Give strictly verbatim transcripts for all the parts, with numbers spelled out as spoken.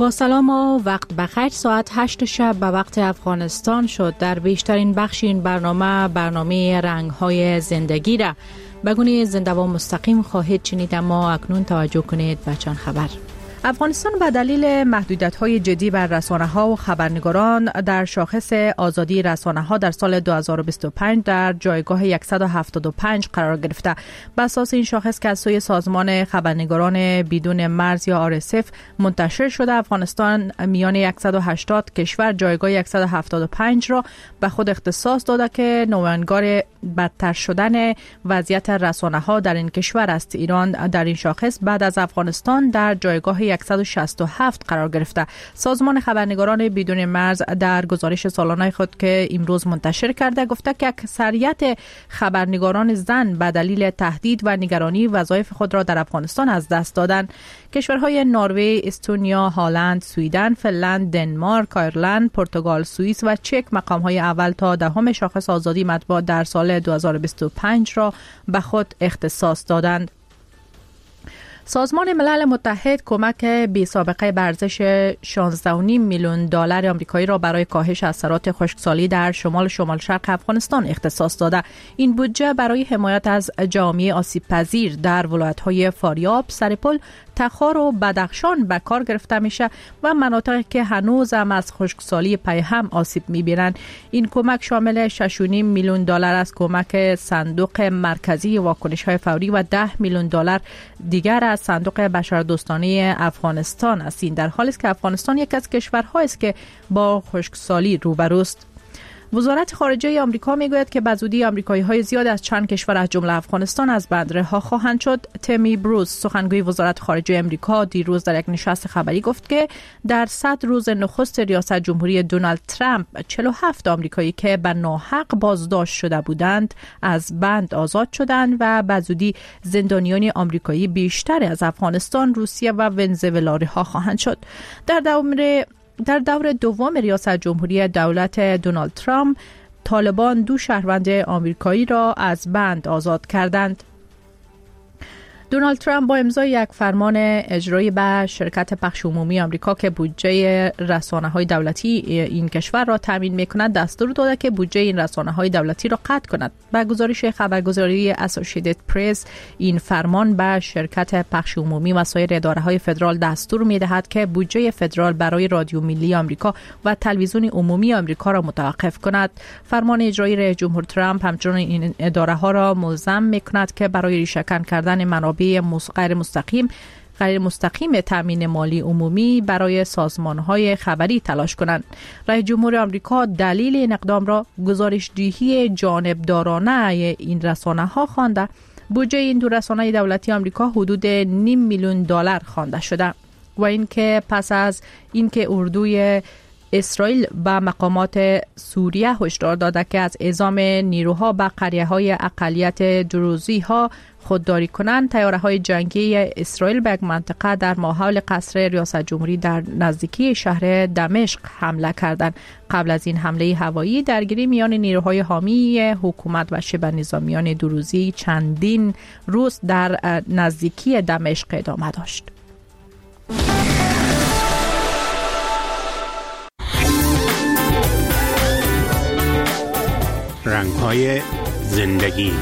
با سلام و وقت بخیر. ساعت هشت شب به وقت افغانستان شد. در بیشترین بخش این برنامه برنامه رنگ‌های زندگی را به گونه زنده و مستقیم خواهید شنید، اما اکنون توجه کنید به چند خبر. افغانستان به دلیل محدودیت‌های جدی بر رسانه‌ها و خبرنگاران در شاخص آزادی رسانه‌ها در سال دو هزار و بیست و پنج در جایگاه صد و هفتاد و پنج قرار گرفته. بر اساس این شاخص که از سوی سازمان خبرنگاران بدون مرز یا آر اس اف منتشر شده، افغانستان میان صد و هشتاد کشور جایگاه صد و هفتاد و پنج را به خود اختصاص داده که نمایانگر بدتر شدن وضعیت رسانه‌ها در این کشور است. ایران در این شاخص بعد از افغانستان در جایگاه صد و شصت و هفت قرار گرفته. سازمان خبرنگاران بدون مرز در گزارش سالانه خود که امروز منتشر کرده گفته که اکثریت خبرنگاران زن به دلیل تهدید و نگرانی وظایف خود را در افغانستان از دست دادند. کشورهای نروژ، استونیا، هلند، سوئیدن، فنلند، دنمارک، ایرلند، پرتغال، سوئیس و چک مقام‌های اول تا دهم شاخص آزادی مطبوعات در سال دو هزار و بیست و پنج را به خود اختصاص دادند. سازمان ملل متحد کمک بی سابقه به ارزش شانزده و نیم میلیون دلار آمریکایی را برای کاهش اثرات خشکسالی در شمال شمال شرق افغانستان اختصاص داده. این بودجه برای حمایت از جامعه آسیب پذیر در ولایت‌های فاریاب، سرپل، تخار و بدخشان به کار گرفته میشه و مناطقی که هنوز هم از خشکسالی پیهم آسیب میبینند. این کمک شامل شش و نیم میلیون دلار از کمک صندوق مرکزی واکنش‌های فوری و ده میلیون دلار دیگر از صندوق بشردوستانه افغانستان است. این در حالی است که افغانستان یک از کشورهایی است که با خشکسالی روبروست. وزارت خارجه آمریکا میگوید که به زودی آمریکایی‌های زیاد از چند کشور از جمله افغانستان از بند رها خواهند شد. تمی بروس، سخنگوی وزارت خارجه آمریکا، دیروز در یک نشست خبری گفت که در صد روز نخست ریاست جمهوری دونالد ترامپ چهل و هفت آمریکایی که به ناحق بازداشت شده بودند از بند آزاد شدند و به زودی زندانیان آمریکایی بیشتر از افغانستان، روسیه و ونزوئلا رها خواهند شد. در دور در دور دوم ریاست جمهوری دولت دونالد ترامپ، طالبان دو شهروند آمریکایی را از بند آزاد کردند. دونالد ترامپ با امضای یک فرمان اجرایی به شرکت پخش عمومی آمریکا که بودجه رسانه‌های دولتی این کشور را تامین می‌کند دستور داده که بودجه این رسانه‌های دولتی را قطع کند. به گزارش خبرگزاری اسوسییتد پرس، این فرمان به شرکت پخش عمومی و سایر اداره‌های فدرال دستور می‌دهد که بودجه فدرال برای رادیو ملی آمریکا و تلویزیون عمومی آمریکا را متوقف کند. فرمان اجرایی رئیس جمهور ترامپ همچنین این اداره‌ها را ملزم می‌کند که برای ریشه‌کن کردن منابع غیر مستقیم غیر مستقیم تامین مالی عمومی برای سازمان‌های خبری تلاش کنند. رئیس جمهور آمریکا دلیل این اقدام را گزارش‌دهی جانبدارانه این رسانه‌ها خوانده. بودجه این دو رسانه دولتی آمریکا حدود نیم میلیون دلار خوانده شده و اینکه پس از اینکه اردوی اسرائیل به مقامات سوریه هشدار داده که از اعزام نیروها به قریه‌های اقلیت دروزی‌ها خودداری کنند، طیاره‌های جنگی اسرائیل به یک منطقه در ماحول قصر ریاست جمهوری در نزدیکی شهر دمشق حمله کردند. قبل از این حمله هوایی، درگیری میان نیروهای حامی حکومت و شبه نظامیان دروزی چندین روز در نزدیکی دمشق ادامه داشت. رنگ‌های زندگی.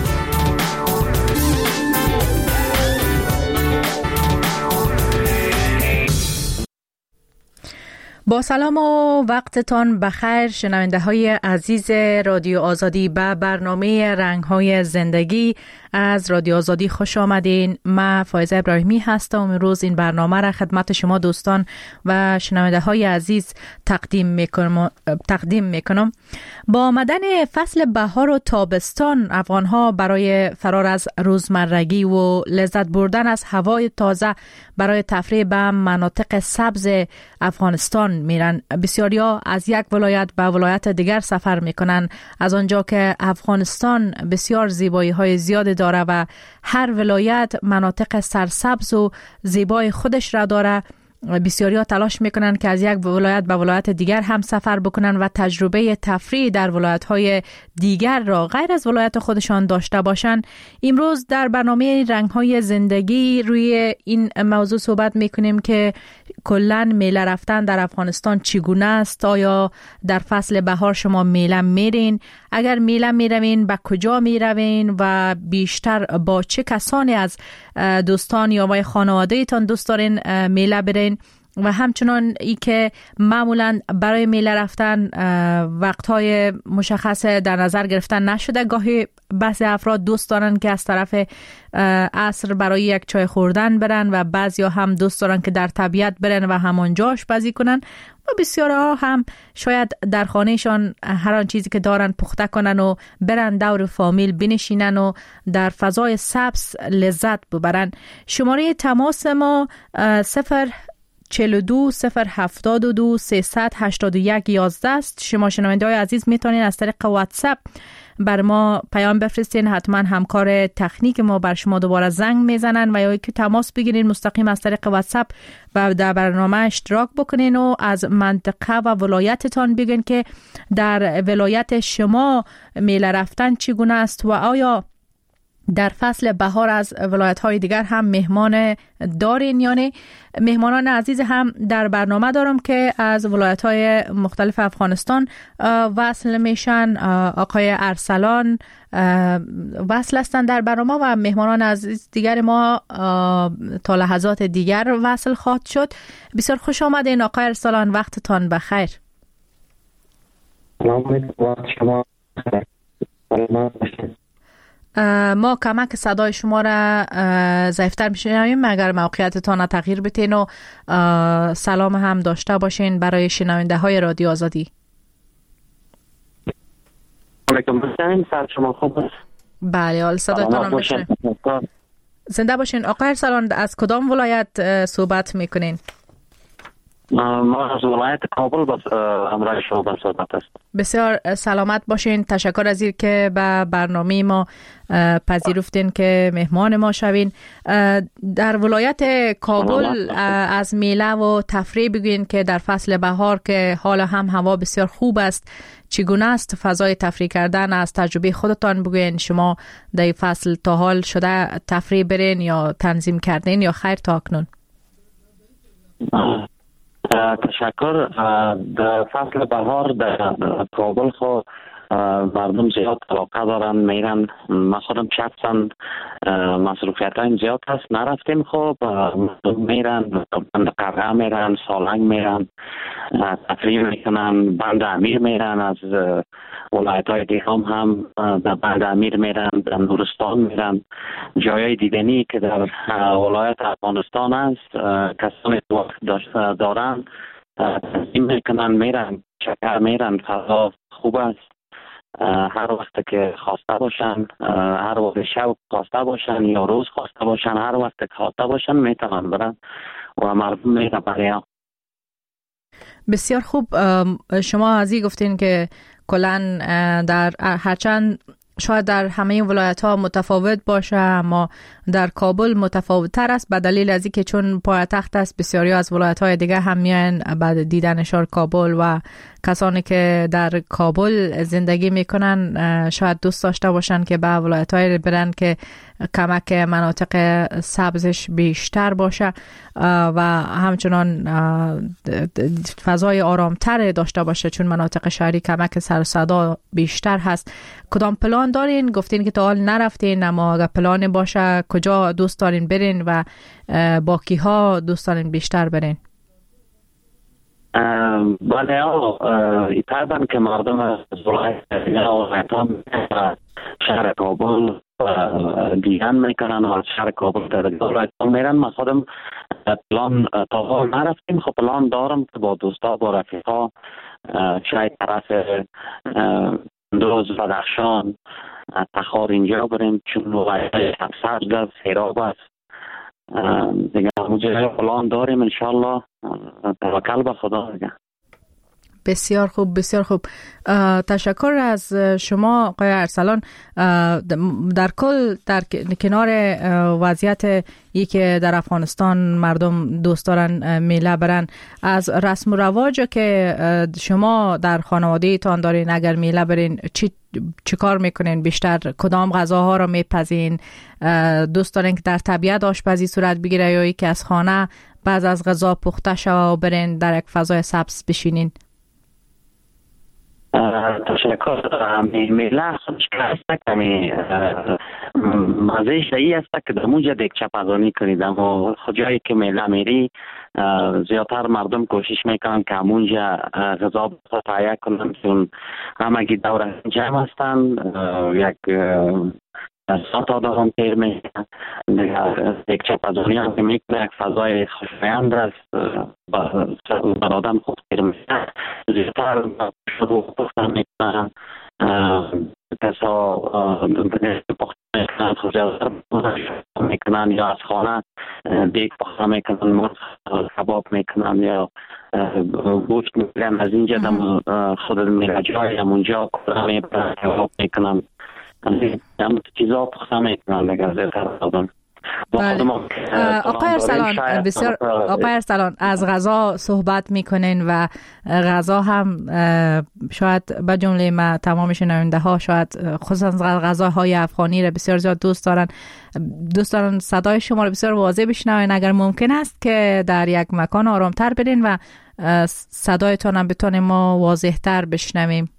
با سلام و وقتتان بخیر شنونده های عزیز رادیو آزادی، به برنامه رنگ‌های زندگی از رادیو آزادی خوش آمدین. من فایزه ابراهیمی هستم. امروز این برنامه را خدمت شما دوستان و شنونده های عزیز تقدیم میکنم. تقدیم میکنم. با آمدن فصل بهار و تابستان، افغان ها برای فرار از روزمرگی و لذت بردن از هوای تازه برای تفریح به مناطق سبز افغانستان میرن. بسیاریا از یک ولایت به ولایت دیگر سفر میکنن، از آنجا که افغانستان بسیار زیبایی های زیاد داره و هر ولایت مناطق سرسبز و زیبای خودش را داره. بسیاریا تلاش میکنن که از یک ولایت به ولایت دیگر هم سفر بکنن و تجربه تفریح در ولایت‌های دیگر را غیر از ولایت خودشان داشته باشند. امروز در برنامه رنگ‌های زندگی روی این موضوع صحبت میکنیم که کلا میله رفتن در افغانستان چگونه است؟ آیا در فصل بهار شما میله میرین؟ اگر میله میروین به کجا میروین و بیشتر با چه کسانی از دوستان یا با خانواده ایتان دوست دارین میله برین؟ و همچنان ای که معمولا برای میله رفتن وقتهای مشخص در نظر گرفتن نشده، گاهی بعضی افراد دوست دارن که از طرف عصر برای یک چای خوردن برن و بعضی ها هم دوست دارن که در طبیعت برن و همانجا آشپزی کنن و بسیار ها هم شاید در خانهشان هر آن چیزی که دارن پخته کنن و برن دور فامیل بنشینن و در فضای سبز لذت ببرن. شماره تماس ما صفر چهل و دو صفر هفتاد و دو سیصد هشتاد و یک یازده است. شما شنونده های عزیز میتونین از طریق واتساپ بر ما پیام بفرستین، حتما همکار تکنیک ما بر شما دوباره زنگ میزنن و یا که تماس بگیرین مستقیم از طریق واتساپ و در برنامه اشتراک بکنین و از منطقه و ولایتتان بگین که در ولایت شما میله رفتن چگونه است و آیا در فصل بهار از ولایت‌های دیگر هم مهمان دارین. یعنی مهمانان عزیز هم در برنامه دارم که از ولایت‌های مختلف افغانستان وصل میشن. آقای ارسلان وصل هستن در برنامه و مهمانان عزیز دیگر ما تا لحظات دیگر وصل خواهد شد. بسیار خوش آمدین آقای ارسلان، وقتتان بخیر. سلام شما. ما کمک صدای شما را ضعیفتر میشنویم، اگر موقعیتتان تغییر بتین و سلام هم داشته باشین برای شنونده های رادیو آزادی. علیکم السلام، سلام شما خوب است؟ بله، حال صدایتان هم میشنویم. زنده باشین. آقای ارسلان از کدام ولایت صحبت میکنین؟ ما از ولایت کابل با همراه شما با صحبت است. بسیار سلامت باشین. تشکر از این که به برنامه ما پذیرفتین که مهمان ما شوین. در ولایت کابل از میله و تفریح بگوین که در فصل بهار که حالا هم هوا بسیار خوب است، چگونه است فضای تفریح کردن؟ از تجربه خودتان بگوین. شما در فصل تا حال شده تفریح برین یا تنظیم کردین یا خیر تا اکنون؟ تشکر. در فصل بهار در کابل خو مردم زیاد علاقه دارن میرن. من خودم شخصا مصروفیت ها زیاد هست نرفتیم. خب مردم میرن بند قرعه میرن، سالنگ میرن، تفریح میکنن، بند امیر میرن. از ولایت های دیگه هم هم در بند امیر میرن، در نورستان میرن. جایای دیدنی که در ولایت افغانستان است کسانی وقت دارن تنظیم میکنن میرن، شکر میرن. فضا خوب است. هر وقت که خواسته باشن، هر وقت شب خواسته باشن یا روز خواسته باشن، هر وقت که خواسته باشن میتونن برن و مردم میرن برای. بسیار خوب. شما از این گفتین که کلن در هرچند شاید در همه ولایت ها متفاوت باشه اما در کابل متفاوت تر است به دلیل از اینکه چون پایتخت است بسیاری از ولایت های دیگه هم میان بعد دیدن شهر کابل و کسانی که در کابل زندگی میکنن شاید دوست داشته باشن که به ولایت های برن که کمک مناطق سبزش بیشتر باشه و همچنان فضای آرامتر داشته باشه چون مناطق شهری کمک سر و صدا بیشتر هست. کدام پلان دارین؟ گفتین که تا حال نرفتین اما اگر پلان باشه کجا دوست دارین برین و با کیها دوست دارین بیشتر برین؟ بله طبعا که مردم از ولایت شهر کابل دیدن میکنن و از شهر کابل در ولایت میرن. من خودم پلان تا حال نرفتیم. خب پلان دارم که با دوستا با رفیقا شاید طرف دوز بدخشان تخار اینجا بریم چون ولایت سبز است، سیراب است دیگه. همونجا پلان داریم انشالله. توکل به خدا دیگه. بسیار خوب، بسیار خوب. تشکر از شما آقای ارسلان. در کل در کنار وضعیت ای که در افغانستان مردم دوست دارن میله برن، از رسم و رواج که شما در خانواده تان دارین، اگر میله برین چی چی کار میکنین؟ بیشتر کدام غذاها رو میپزین؟ دوست دارین که در طبیعت آشپزی صورت بگیره یا ای که از خانه بعض از غذا پخته شوه و برین در یک فضای سبز بشینین؟ تشکر. میله خودش که هست کمی مزهش ای است که در اونجا دیگچه پزانی کنید، اما جایی که میله میری زیادتر مردم کوشش میکنن که همونجا غذا تهیه کنن، چون همگی دور جمع هستن، یک ساعت آدم تیر میکنن. یک چپازانی هم که میکنه یک فضای خوشایند است، بر آدم خود تیر میکنن. زیادتر شروع پختن میکنن، کسا پختن میکنن، خجالتر میکنن یا از خانه دیگ پختن میکنن، مرغ کباب میکنن یا گوشت میکنن. از اینجا دم خود میره جای همونجا کلا میبرن کباب میکنن، هم چیزا پخته میکنن دیگه زیادتر آدم. آقای ارسلان، بسیار آقای ارسلان، از غذا صحبت میکنین و غذا هم شاید به جمله ما تمام شنونده ها شاید خصوصا غذاهای افغانی را بسیار زیاد دوست دارن دوست دارن صدای شما رو بسیار واضح بشنوین. اگر ممکن است که در یک مکان آرامتر برین و صدایتان هم بتونیم ما واضح تر بشنویم.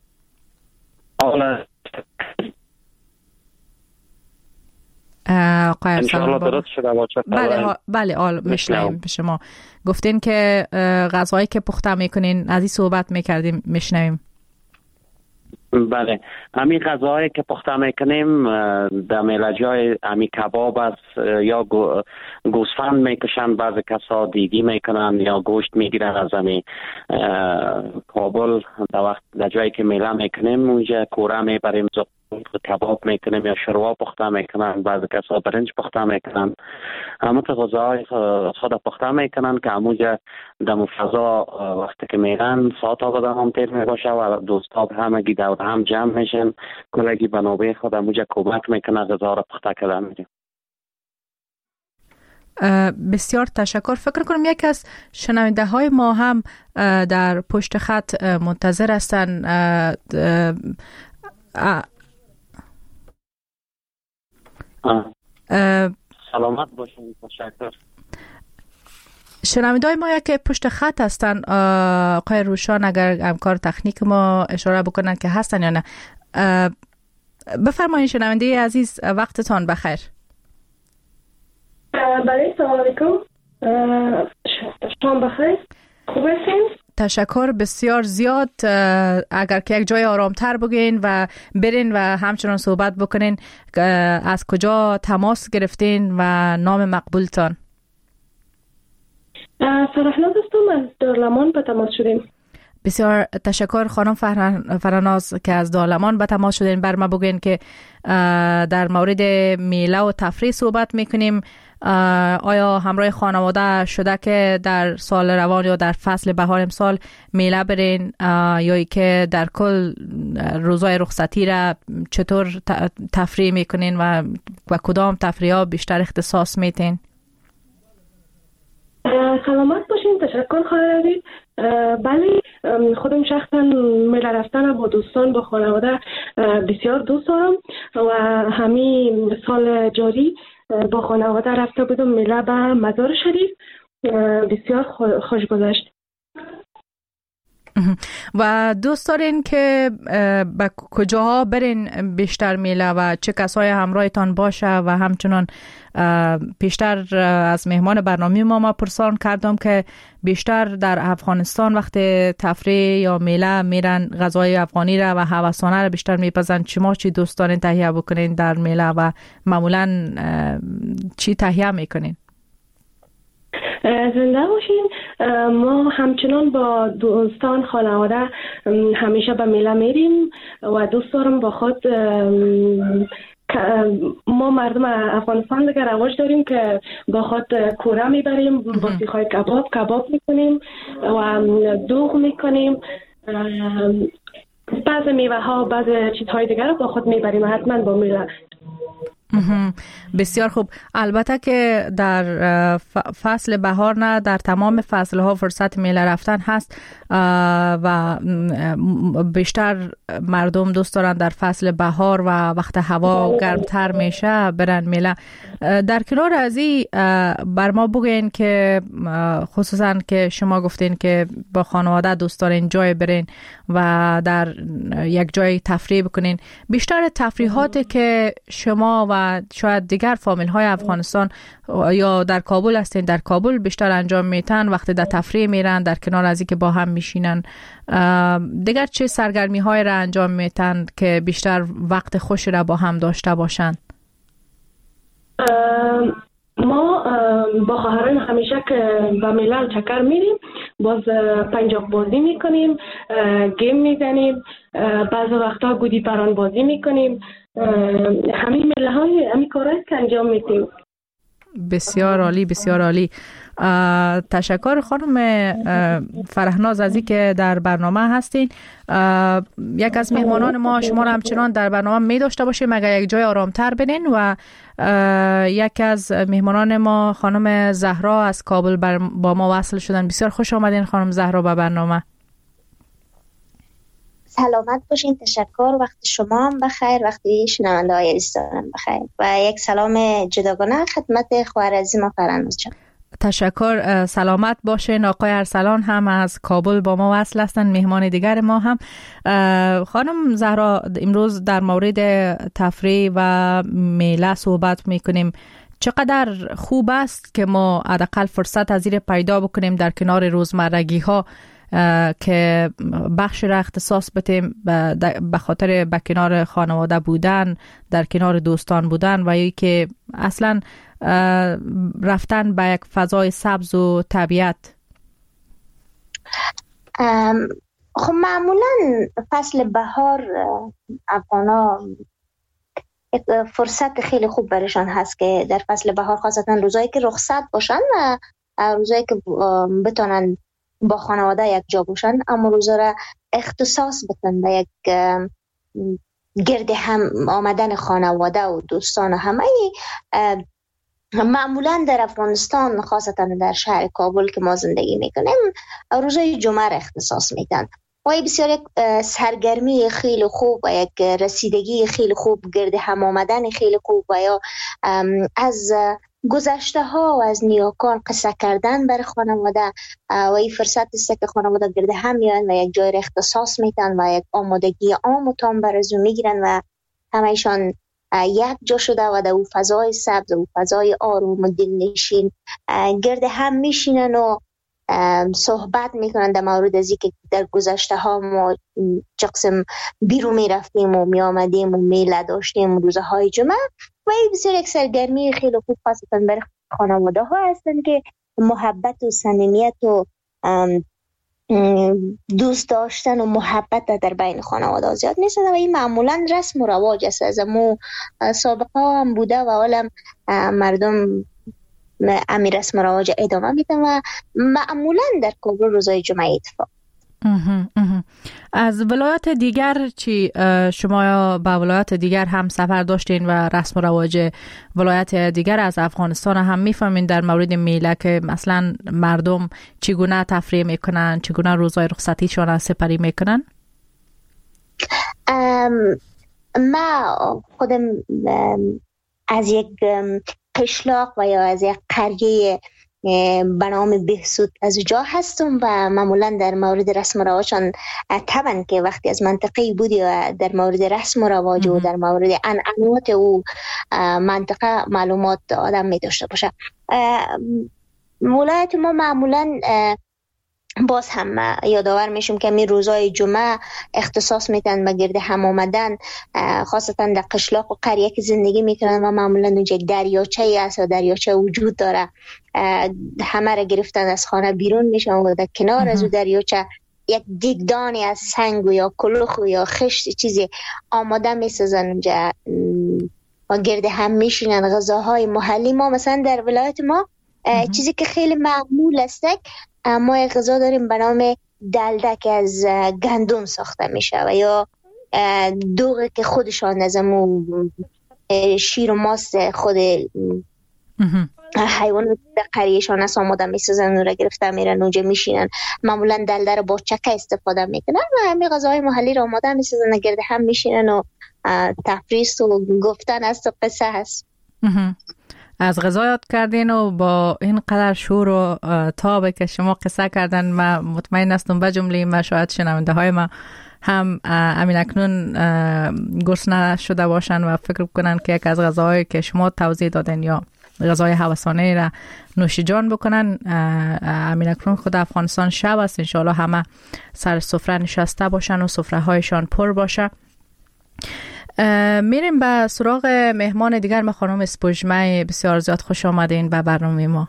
آقای ارسلان درست شده. بله بله آل میشنویم. شما گفتین که غذایی که پخته میکنین، از این صحبت میکردیم، میشنویم. بله، همین غذاهایی که پخته میکنیم در میله‌جای همین کباب است یا گوسفند میکشن، بعضی کسا دیگی میکنن یا گوشت میگیرن از همین کابل. در وقت در جایی که میله میکنیم اونجا کوره میبریم، کباب میکنیم یا شوروا پخته میکنن، بعضی کسا برنج پخته میکنن. همه غذاهای خود پخته میکنن که همونجا در فضا وقتی که میرن ساعت آبادان هم تیر میباشه و دوستا همگی دور هم جمع میشن، کلگی بنابه خود همونجا کمک میکنن غذا را پخته کردن میریم. بسیار تشکر. فکر کنم یک از شنونده های ما هم در پشت خط منتظر هستن. سلامت باشین. تشکر. شنونده‌های ما که پشت خط هستن، آقای روشان اگر همکار تکنیک ما اشاره بکنن که هستن یا نه. بفرمایید شنونده عزیز، وقتتان بخیر. بله، سلام علیکم. شما بخیر؟ خوب هستین؟ تشکر بسیار زیاد. اگر که یک جای آرامتر بگین و برین و همچنان صحبت بکنین، از کجا تماس گرفتین و نام مقبولتان؟ فرحناز هستم، از دارلمان به تماس شدیم. بسیار تشکر خانم فرناز که از دارلمان به تماس شدین. بر ما بگین که در مورد میله و تفریح صحبت میکنیم. آیا همراه خانواده شده که در سال روان یا در فصل بهار امسال میله برین، یا ای که در کل روزای رخصتی را چطور تفریح میکنین و و کدام تفریح ها بیشتر اختصاص میتین؟ سلامت باشین. تشکر خواهر. بله، خودم شخصا میله رفتن با دوستان با خانواده بسیار دوست دارم و همین سال جاری با خانواده رفته بودم میله به مزار شریف. بسیار خوش گذشت. و دوست دارین که به کجاها برین بیشتر میله و چه کسای همراهتان باشه؟ و همچنان پیشتر از مهمان برنامه ما ما پرسان کردم که بیشتر در افغانستان وقتی تفریح یا میله میرن غذای افغانی را و هوسانه را بیشتر میپزن. شما چی دوست دارین تهیه بکنین در میله و معمولا چی تهیه میکنین؟ زنده باشین. ما همچنان با دوستان خانواده همیشه به میله میریم و دوست دارم با خود ما ما مردم افغانستان دیگه رواج داریم که با خود کوره میبریم، با سیخای کباب کباب میکنیم و دوغ میکنیم، بعض میوه ها بعض چیزهای دیگر رو با خود میبریم حتما با میله. بسیار خوب. البته که در فصل بهار نه، در تمام فصل ها فرصت میله رفتن هست و بیشتر مردم دوست دارن در فصل بهار و وقت هوا گرمتر میشه برن میله. در کنار از این بر ما بگین که خصوصا که شما گفتین که با خانواده دوست دارین جای برین و در یک جای تفریح بکنین، بیشتر تفریحاتی که شما و شاید دیگر فامیل های افغانستان یا در کابل هستین در کابل بیشتر انجام میتن وقتی در تفریح میرن در کنار از این که با هم میشینن، دیگر چه سرگرمی های را انجام میتن که بیشتر وقت خوش را با هم داشته باشن؟ ما با خواهران همیشه که به میله چکر میریم، باز پنجاق بازی میکنیم، گیم میزنیم، بعض وقتا گودی پران بازی میکنیم، همین میله های همین کارهایی که انجام میدیم. بسیار عالی، بسیار عالی. تشکر خانم فرهناز از این که در برنامه هستین. یک از مهمانان ما شما را همچنان در برنامه می داشته باشیم مگر یک جای آرامتر برین و یک از مهمانان ما خانم زهرا از کابل با ما وصل شدن. بسیار خوش آمدین خانم زهرا به برنامه. سلامت باشین، تشکر. وقت شما هم بخیر، وقتی شنونده های عزیزانم بخیر و یک سلام جداگانه خدمت خواهر عزیز ما فرهناز جان. تشکر، سلامت باشین. آقای ارسلان هم از کابل با ما وصل هستند، مهمان دیگر ما هم. خانم زهرا، امروز در مورد تفریح و میله صحبت میکنیم. چقدر خوب است که ما حداقل فرصت از این پیدا بکنیم در کنار روزمرگی ها که بخش را اختصاص بدیم به خاطر به کنار خانواده بودن، در کنار دوستان بودن و یا که اصلا رفتن به یک فضای سبز و طبیعت. خب معمولا فصل بهار افغانا فرصت خیلی خوب برشان هست که در فصل بهار خاصتا روزایی که رخصت باشن و روزایی که بتونن با خانواده یک جا باشن، اما روزا را اختصاص بدن به یک گرد هم آمدن خانواده و دوستان و همه. معمولا در افغانستان خاصتا در شهر کابل که ما زندگی میکنیم روزای جمعه را اختصاص میدن و بسیار یک سرگرمی خیلی خوب و یک رسیدگی خیلی خوب، گرد هم آمدن خیلی خوب و یا از گذشته ها و از نیاکان قصه کردن بر خانواده و این فرصت است که خانواده گرد هم میان و یک جای را اختصاص میدن و یک آمادگی عام و تام برازو میگیرن و همهشان یک جا شده و در او فضای سبز و فضای آروم و دلنشین گرد هم میشینن و صحبت میکنن در مورد از که در گذشته ها ما چه قسم بیرون میرفتیم و میامدیم و میله داشتیم روزهای جمعه و این بسیار یک سرگرمی خیلی خوب خاصتا برای خانواده ها هستن که محبت و صمیمیت و دوست داشتن و محبت در بین خانواده زیاد نیست و این معمولا رسم و رواج است. از مو سابقه هم بوده و حالا مردم امیر رسم و رواج ادامه میدن و معمولا در کابل روزای جمعه اتفاق. از ولایات دیگر چی شما به ولایات دیگر هم سفر داشتین و رسم و رواج ولایات دیگر از افغانستان هم میفهمین در مورد میله که مثلا مردم چگونه تفریح میکنن، چگونه روزهای رخصتیشون سپری میکنن؟ ما خودم از یک قشلاق و یا از یک قریه به نام بهسود از جا هستم و معمولا در مورد رسم و رواجان طبعا که وقتی از منطقه بودی و در مورد رسم و رواج و در مورد عنعنات و منطقه معلومات آدم می داشته باشه. ولایت ما معمولا باز هم یادآور میشم که می روزای جمعه اختصاص میدن به گرد هم آمدن، خاصتا در قشلاق و قریه که زندگی میکنن و معمولا اونجا دریاچه است و دریاچه وجود داره، همه را گرفتن از خانه بیرون میشن و در کنار از دریاچه یک دیگدانی از سنگ و یا کلوخ و یا خشت چیزی آماده میسازن اونجا و گرد هم میشینن. غذاهای محلی ما مثلا در ولایت ما چیزی که خیلی معمول است، ما یک غذا داریم به نام دلده که از گندم ساخته میشه و یا دوغی که خودشان از امو شیر و ماست خود حیوان قریهشان است آماده میسازن و را گرفته میرن اونجا میشینن. معمولا دلده رو با چکه استفاده میکنن و همین غذاهای محلی رو آماده میسازن، گرد هم میشینن و تفریس و گفتن است و قصه هست. از غذا یاد کردین و با این قدر شور و تابه که شما قصه کردن، ما مطمئن هستم به جمله ما شاید شنونده های ما هم امین اکنون گرسنه شده باشن و فکر کنن که یک از غذاهایی که شما توضیح دادین یا غذای هوسانه را نوش جان بکنن. امین اکنون خود افغانستان شب است، انشاءالله همه سر سفره نشسته باشن و سفره هایشان پر باشه. میریم به سراغ مهمان دیگر. ما خانم اسپوژمه، بسیار زیاد خوش آمدین به برنامه ما.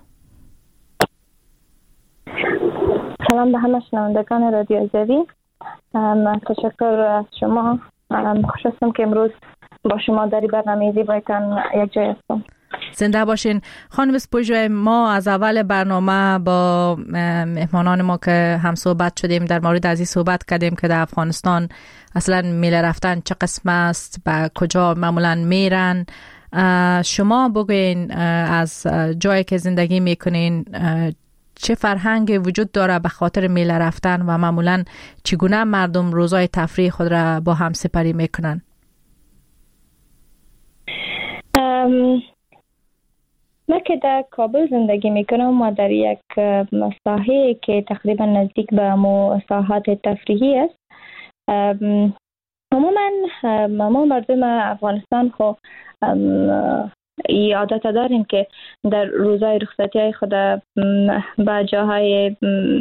سلام به همه شنوندگان رادیو زوی. تشکر از شما. خوش هستم که امروز با شما در برنامه زیبایتان یک جای هستم. زنده باشین. خانم اسپوژمه، ما از اول برنامه با مهمانان ما که هم صحبت شدیم در مورد از این صحبت کردیم که در افغانستان اصلا میله رفتن چه قسم است، به کجا معمولا میرن. شما بگوین از جایی که زندگی میکنین چه فرهنگ وجود داره به خاطر میله رفتن و معمولا چگونه مردم روزای تفریح خود را با هم سپری میکنن؟ ام... من که در کابل زندگی میکنم و در یک ساحه که تقریبا نزدیک به مو ساحات تفریحی است. عموما ما مردم افغانستان خو عادت داریم که در روزهای رخصتی های خود به جاهای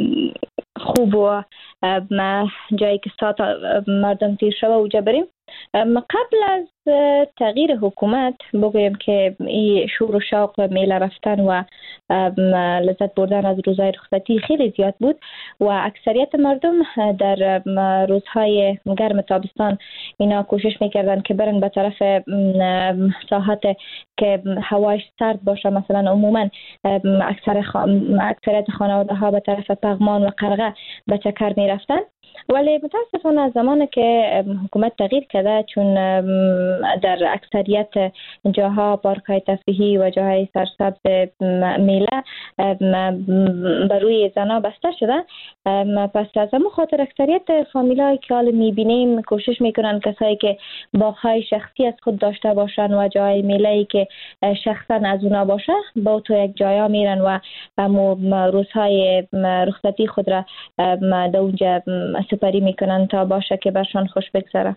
خوب و جایی که ساعت مردم تیر شده اوجا بریم. قبل از تغییر حکومت بگویم که این شور و شوق میله رفتن و لذت بردن از روزهای رخصتی خیلی زیاد بود و اکثریت مردم در روزهای گرم تابستان اینا کوشش میکردن که برن به طرف ساحات که هوایش سرد باشه. مثلا عموما اکثر خ... اکثریت خانواده ها به طرف پغمان و قرغه به چکر میرفتن، ولی متاسفانه از زمانی که حکومت تغییر کرده، چون در اکثریت جاها پارک‌های تفریحی و جاهای سرسبز میله بر روی زنا بسته شده، پس از همون خاطر اکثریت فامیلایی که حال میبینیم کوشش میکنن کسایی که باغ‌های شخصی از خود داشته باشن و جای میله‌ای که شخصا از اونا باشه با تو یک جایا میرن و روزهای رخصتی خود را در اونجا سپری میکنن تا باشه که برشان خوش بگذره.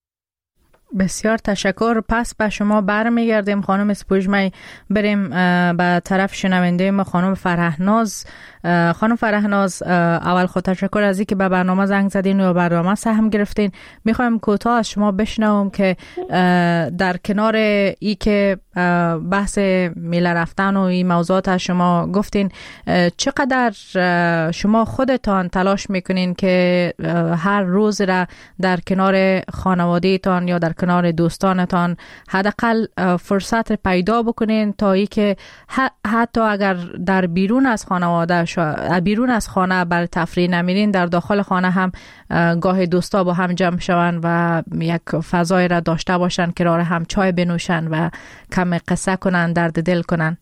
بسیار تشکر. پس به شما برمیگردیم خانم اسپوژمه. بریم به طرف شنونده ما خانم فرهناز. خانم فرهناز، اول خود تشکر از اینکه به برنامه زنگ زدین و برنامه سهم گرفتین. میخوایم کوتاه از شما بشنوم که در کنار ای که بحث میله رفتن و این موضوعات از شما گفتین، چقدر شما خودتان تلاش میکنین که هر روز را در کنار خانواده‌تان یا در کنار دوستانتان حداقل فرصت پیدا بکنین تا ای که حتی اگر در بیرون از خانواده بیرون از خانه بر تفریح نمیرین، در داخل خانه هم گاه دوستا با هم جمع شون و یک فضای را داشته باشن که کنار هم چای بنوشن و کم قصه کنن، درد دل کنن.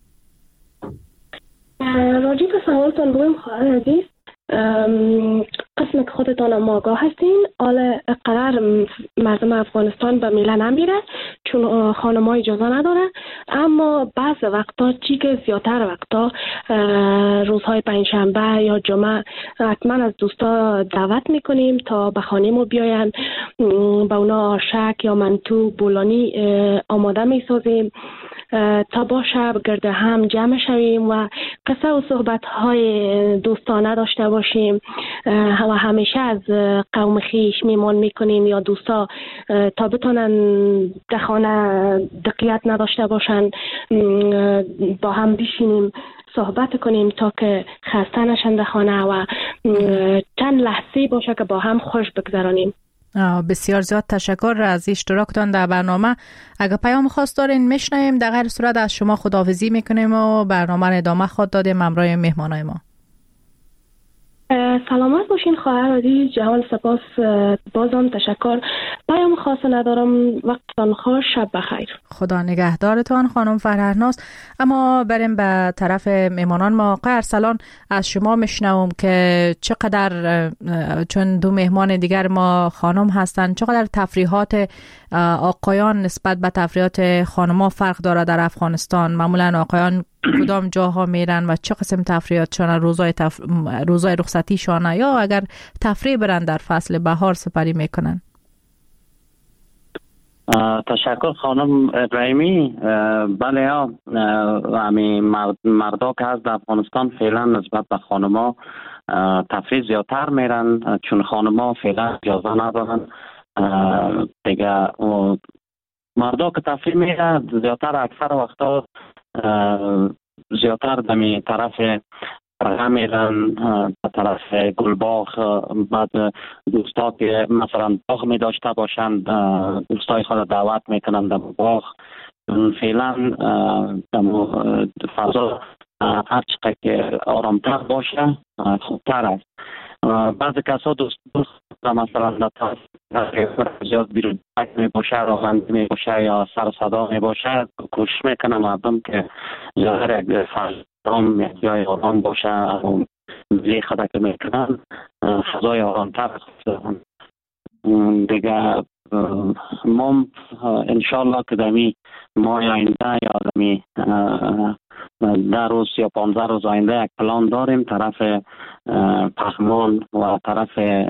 راجع به سوالتون بگویم خواهر عزیز، قسم که خودتان هم آگاه هستین، حال قرار مردم افغانستان به میله نمیره چون خانم ها اجازه نداره، اما بعض وقتا چی که زیادتر وقتا روزهای پنجشنبه یا جمعه حتما از دوستا دعوت میکنیم تا به خانه ما بیاین، به اونا آشک یا منتو بولانی آماده میسازیم تا با شب گرد هم جمع شویم و قصه و صحبت های دوستانه داشته باشیم و همیشه از قوم خیش میمان میکنیم یا دوستا تا بتونن در خانه دقیقت نداشته باشن با هم بشینیم صحبت کنیم تا که خسته نشن در خانه و چند لحظه باشه که با هم خوش بگذرانیم. بسیار زیاد تشکر از اشتراکتان در برنامه. اگر پیام خاص دارین میشنویم، در غیر صورت از شما خداحافظی میکنیم و برنامه را ادامه خواهد دادیم همراه مهمانای ما. سلامت باشین خواهر عزیز، جهان سپاس، بازم تشکر. پیام خاص ندارم، وقتتان خوش، شب بخیر. خدا نگهدارتان خانم فرهناز. اما بریم به طرف مهمانان ما. ارسلان، از شما میشنوم که چقدر، چون دو مهمان دیگر ما خانم هستند، چقدر تفریحات آقایان نسبت به تفریحات خانم‌ها فرق داره در افغانستان؟ معمولا آقایان کدام جاها میرن و چه قسم تفریحاتشان، روزای تف... روزای رخصتیشان، یا اگر تفریح برن در فصل بهار سپری میکنن؟ تشکر خانم ابراهیمی. بله ها، همین مرد مردا که هست در افغانستان فعلا نسبت به خانما تفریح زیادتر میرن، چون خانما فعلا اجازه ندارن دیگه. مردا که تفریح میرن زیادتر اکثر وقتا زیادتر دمی طرف برغه میرن، به طرف گلباغ. بعد دوستا که مثلا باغ می داشته باشند، دوستای خود دعوت میکنن در باغ. فعلا فضا هر چقدر که آرامتر باشه خوبتر است. بعضی کسا دوست دوست مثلا در طرف زیاد بیرون می باشه، راغنده می باشه یا سر صدا می باشه، کوشش میکنم مردم که ظاهر یک فرزام یک جای آرام باشه، زی خدا که میکنن فضای آرامتر خواستن دیگه. ما انشالله که دمی ماه آینده یا دمی در روز یا پانزده روز آینده یک پلان داریم طرف پخمان و طرف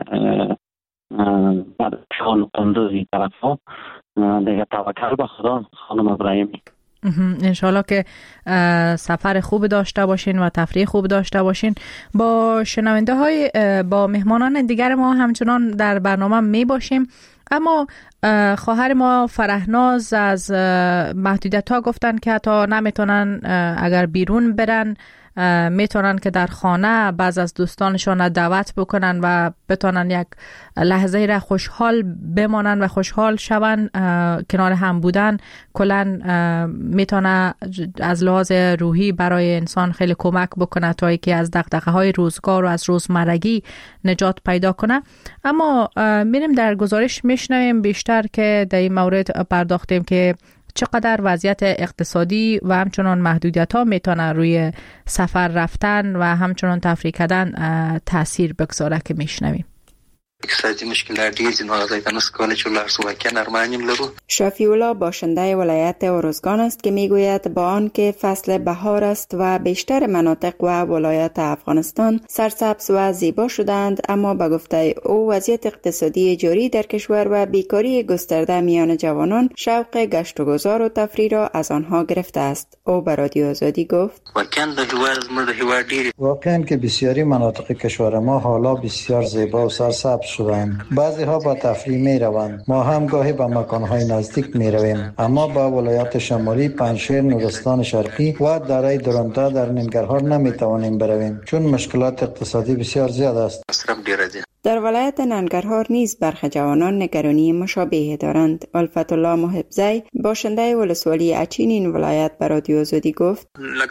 بدخشان، قندوزی طرف ها دیگه. توکل به خدا خانم ابراهیمی. انشالله که سفر خوب داشته باشین و تفریح خوب داشته باشین. با شنونده های با مهمانان دیگر ما همچنان در برنامه می باشیم. اما خواهر ما فرهناز از محدودیت ها گفتن که حتی نمیتونن اگر بیرون برن، میتونن که در خانه بعض از دوستانشان دعوت بکنن و بتونن یک لحظه را خوشحال بمانن و خوشحال شون. کنار هم بودن کلن میتونه از لحاظ روحی برای انسان خیلی کمک بکنه تا اینکه از دغدغه های روزگار و از روزمرگی نجات پیدا کنه. اما میریم در گزارش میشنویم بیشتر که در این مورد پرداختیم که چقدر وضعیت اقتصادی و همچنان محدودیت ها میتونه روی سفر رفتن و همچنان تفریح کردن تاثیر بگذاره که میشنویم. اقتصادی مشکلات ډیر دي، نو هغه ځای نس کولای چې ولر سو واقعا نرمانیم لرو. شفیع الله باشنده ولایت ارزگان است که میگوید با آنکه فصل بهار است و بیشتر مناطق و ولایات افغانستان سرسبز و زیبا شدند، اما به گفته او وضعیت اقتصادی جاری در کشور و بیکاری گسترده میان جوانان شوق گشت و گذار و تفریح را از آنها گرفته است. او به رادیو آزادی گفت واقعا د هیواد زموږ د هیواد ډیر واقعا که بسیاری مناطق کشور ما حالا بسیار زیبا و سرسبز شدند. بعضی ها با تفریح می روند، ما هم گاهی به مکانهای نزدیک می رویم، اما با ولایات شمالی، پنجشیر، نورستان شرقی و دره درونده در ننگرهار نمی توانیم برویم چون مشکلات اقتصادی بسیار زیاد است. در ولایت ننگرهار نیز برخی جوانان نگرانی مشابه دارند. الفت الله محبزی باشنده ولسوالی اچین این ولایت به رادیو آزادی گفت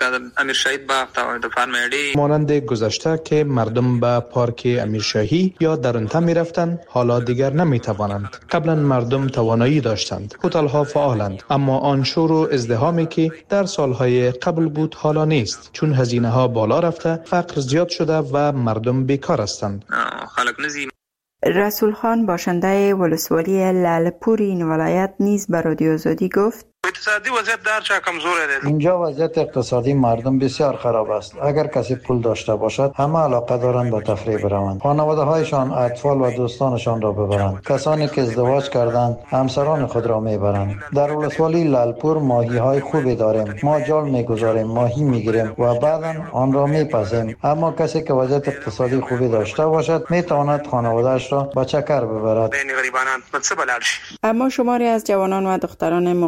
مانند گذشته که مردم به پارک امیرشاهی یا درونته می رفتند، حالا دیگر نمی توانند. قبلا مردم توانایی داشتند، هتل ها فعالند، اما آن شور و ازدحامی که در سالهای قبل بود حالا نیست، چون هزینه ها بالا رفته، فقر زیاد شده و مردم بیکار هستند. رسول خان باشنده ولسوالی لاله‌پور این ولایت نیز به رادیو آزادی گفت اقتصادی وضعیت در چه کمزور است. اینجا وضعیت اقتصادی مردم بسیار خراب است. اگر کسی پول داشته باشد همه علاقه دارند به تفریح بروند، خانواده هایشان، اطفال و دوستانشان را ببرند. کسانی که ازدواج کردند همسران خود را میبرند. در ولسوالی لاله‌پور ماهی های خوبی داریم، ما جال میگذاریم، ماهی میگیریم و بعدا آن را میپزیم. اما کسی که وضعیت اقتصادی خوبی داشته باشد میتواند خانواده‌اش را به چکر ببرد. اما شماری از جوانان و دختران مقیم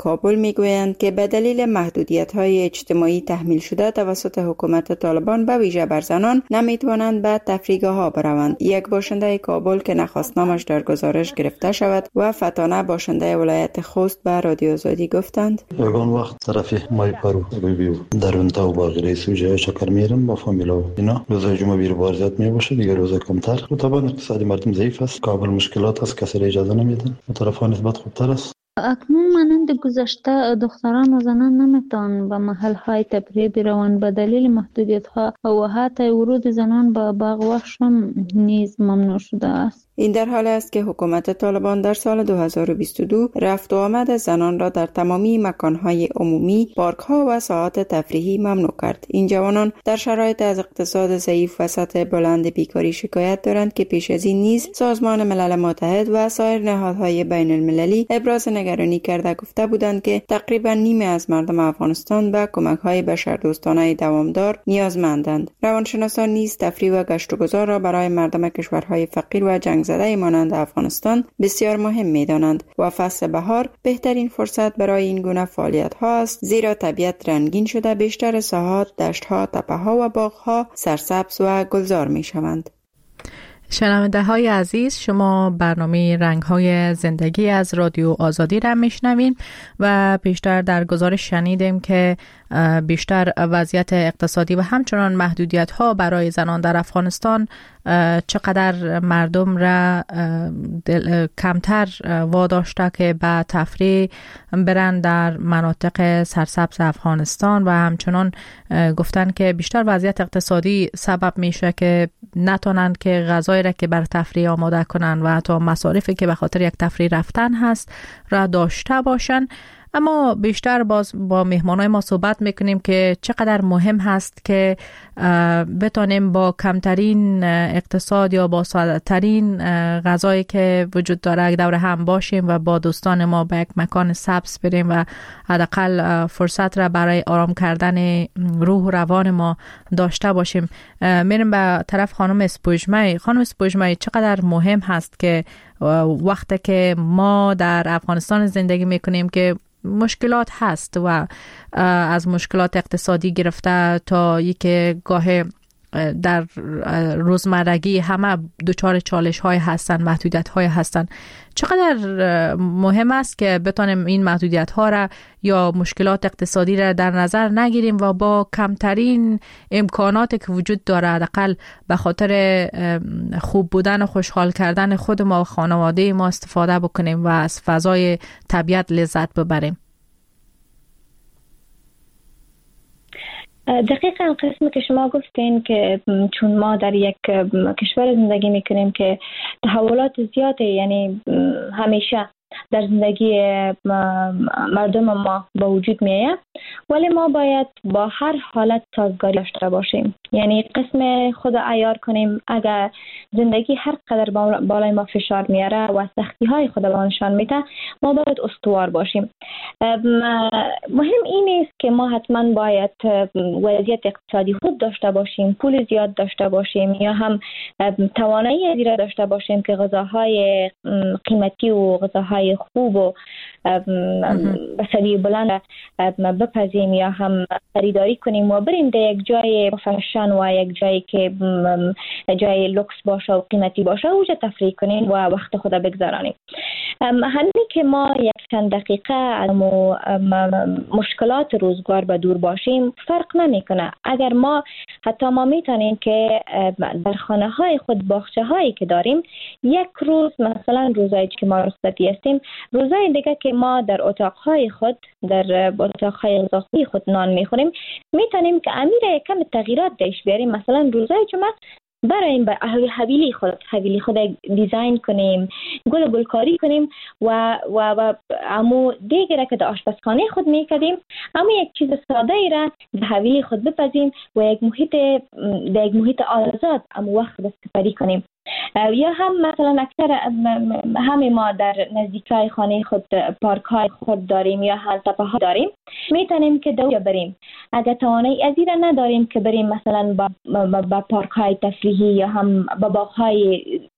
کابل میگویند که به دلیل محدودیت‌های اجتماعی تحمیل شده توسط حکومت طالبان به ویژه بر زنان نمیتوانند به تفریحگاه‌ها بروند. یک باشنده کابل که نخواست نامش در گزارش گرفته شود و فتانه باشنده ولایت خوست به رادیو آزادی گفتند: یگان وقت طرف مای پرو بیو در اونتا و باقی سوژه شکر میرم با فامیلا و اینا. روزای جمعه بیر بار زیاد میباشه، دیگه روزای کمتر. و طبعا اقتصادی مردم ضعیف است. کابل مشکلات است، کسی اجازه نمیدن. طرفان نسبت خوبتر است. اکنون مانند گذشته دختران و زنان نمیتوان به محل‌های تفریحی بروند به دلیل محدودیت‌ها و حتی ورود زنان به باغ وحش نیز ممنوع شده است. این در حال است که حکومت طالبان در سال دو هزار و بیست و دو رفت و آمد زنان را در تمامی مکان‌های عمومی، پارک‌ها و ساحات تفریحی ممنوع کرد. این جوانان در شرایط از اقتصاد ضعیف و سطح بلند بیکاری شکایت دارند که پیش از این نیز سازمان ملل متحد و سایر نهادهای بین المللی ابراز نگرانی کرده گفته بودند که تقریبا نیمه از مردم افغانستان به کمک‌های بشردوستانه دوامدار نیازمندند. روانشناسان نیز تفریح و گشت و گذار را برای مردم کشورهای فقیر و جنگ زده مانند افغانستان بسیار مهم می‌دانند و فصل بهار بهترین فرصت برای این گونه فعالیت‌ها است، زیرا طبیعت رنگین شده بیشتر ساحات، دشت‌ها، تپه‌ها و باغ‌ها سرسبز و گلزار می‌شوند. شنونده های عزیز، شما برنامه رنگ های زندگی از رادیو آزادی را میشنوین و بیشتر در گزارش شنیدیم که بیشتر وضعیت اقتصادی و همچنان محدودیت ها برای زنان در افغانستان چقدر مردم را کمتر واداشته که به تفریح برن در مناطق سرسبز افغانستان و همچنان گفتن که بیشتر وضعیت اقتصادی سبب میشه که نتونن که غذایی را که بر تفریح آماده کنن و حتی مصارفی که به خاطر یک تفریح رفتن هست را داشته باشن. اما بیشتر باز با مهمانای ما صحبت میکنیم که چقدر مهم هست که بتانیم با کمترین اقتصاد یا با ساده‌ترین غذایی که وجود داره دور هم باشیم و با دوستان ما به یک مکان سبز بریم و حداقل فرصت را برای آرام کردن روح و روان ما داشته باشیم. میریم به طرف خانم اسپوجمه. خانم اسپوجمه، چقدر مهم هست که وقتی که ما در افغانستان زندگی میکنیم که مشکلات هست و از مشکلات اقتصادی گرفته تا یک گاه در روزمرگی همه دچار چالش های هستن، محدودیت های هستن، چقدر مهم است که بتانیم این محدودیت ها را یا مشکلات اقتصادی را در نظر نگیریم و با کمترین امکاناتی که وجود داره حداقل به خاطر خوب بودن و خوشحال کردن خود ما و خانواده ما استفاده بکنیم و از فضای طبیعت لذت ببریم. دقیقاً قسمی که شما گفتین که چون ما در یک کشور زندگی میکنیم که تحولات زیاده، یعنی همیشه در زندگی مردم ما با وجود میاد، ولی ما باید با هر حالت سازگاری داشته باشیم. یعنی قسم خود عیار کنیم اگر زندگی هر قدر بالای ما فشار میاره و سختی های خود ما نشان میده، ما باید استوار باشیم. مهم این است که ما حتما باید وضعیت اقتصادی خوب داشته باشیم، پول زیاد داشته باشیم یا هم توانایی زیاد داشته باشیم که غذاهای قیمتی و غذاهای خوب و به سویه بلند بپزیم یا هم خریداری کنیم و بریم در یک جای فشن و یک جایی که جای لوکس باشه و قیمتی باشه اوجا تفریح کنیم و وقت خود بگذارانیم. همین که ما یک چند دقیقه از مشکلات روزگار به دور باشیم فرق نمیکنه. اگر ما حتی ما میتونیم که در خانه های خود باغچه هایی که داریم یک روز مثلا روزایی که ما رخصتی هستیم، روزای دیگه که ما در اتاقهای خود در اتاقهای اضافی خود نان میخوریم، میتونیم که امیر کم تغییرات دیش بیاریم. مثلا روزای جمعه براییم به حویلی خود حویلی خود دیزاین کنیم، گل گلکاری کنیم و و و امو دیگه که در آشپزخانه خود میکردیم اما یک چیز ساده ای را به حویلی خود بپزیم و یک محیط در یک محیط آزاد امو وقت بسپری کنیم. یا هم مثلا اکثر همه ما در نزدیکای خانه خود پارک های خود داریم یا هم تپه ها داریم، میتونیم که دو بریم. اگر توانایی از این نداریم که بریم مثلا با, با, با پارک های تفریحی یا هم با باغ های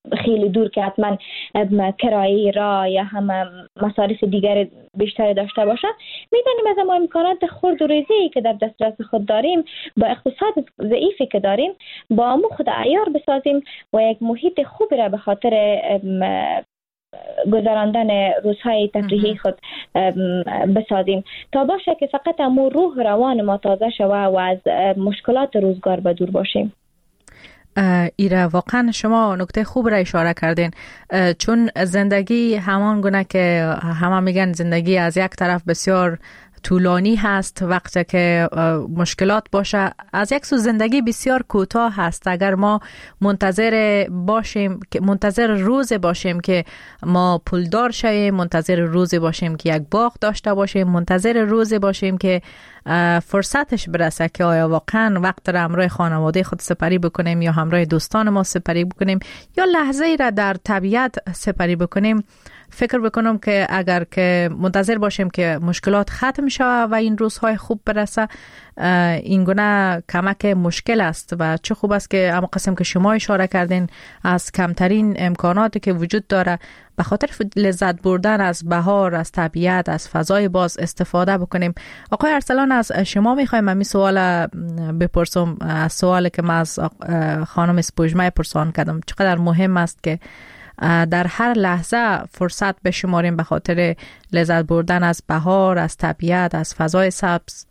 خیلی دور که حتما کرایه راه یا هم مصارف دیگر بیشتر داشته باشد، میدانیم از اما امکانات خرد و ریزی که در دسترس خود داریم، با اقتصاد ضعیفی که داریم، با امو خود عیار بسازیم و یک محیط خوبی را به خاطر گذراندن روزهای تفریحی خود بسازیم تا باشه که فقط امو روح روان ما تازه شوه و از مشکلات روزگار به دور باشیم. ایره واقعا شما نکته خوب را اشاره کردین، چون زندگی همان گونه که همه میگن زندگی از یک طرف بسیار طولانی هست، وقتی که مشکلات باشه از یک سو زندگی بسیار کوتاه هست. اگر ما منتظر باشیم که منتظر روز باشیم که ما پولدار شویم، منتظر روز باشیم که یک باغ داشته باشیم، منتظر روز باشیم که فرصتش برسه که آیا واقعا وقت را همراه خانواده خود سپری بکنیم یا همراه دوستان ما سپری بکنیم یا لحظه ای را در طبیعت سپری بکنیم، فکر بکنم که اگر که منتظر باشیم که مشکلات ختم شود و این روزهای خوب برسه، این گونه کمک مشکل است. و چه خوب است که اما قسم که شما اشاره کردین از کمترین امکاناتی که وجود داره به خاطر لذت بردن از بهار، از طبیعت، از فضای باز استفاده بکنیم. آقای ارسلان، از شما میخوایم من این سوال بپرسم، از سوالی که من از خانم اسپوژمه پرسان کردم، چقدر مهم است که در هر لحظه فرصت بشماریم به خاطر لذت بردن از بهار، از طبیعت، از فضای سبز.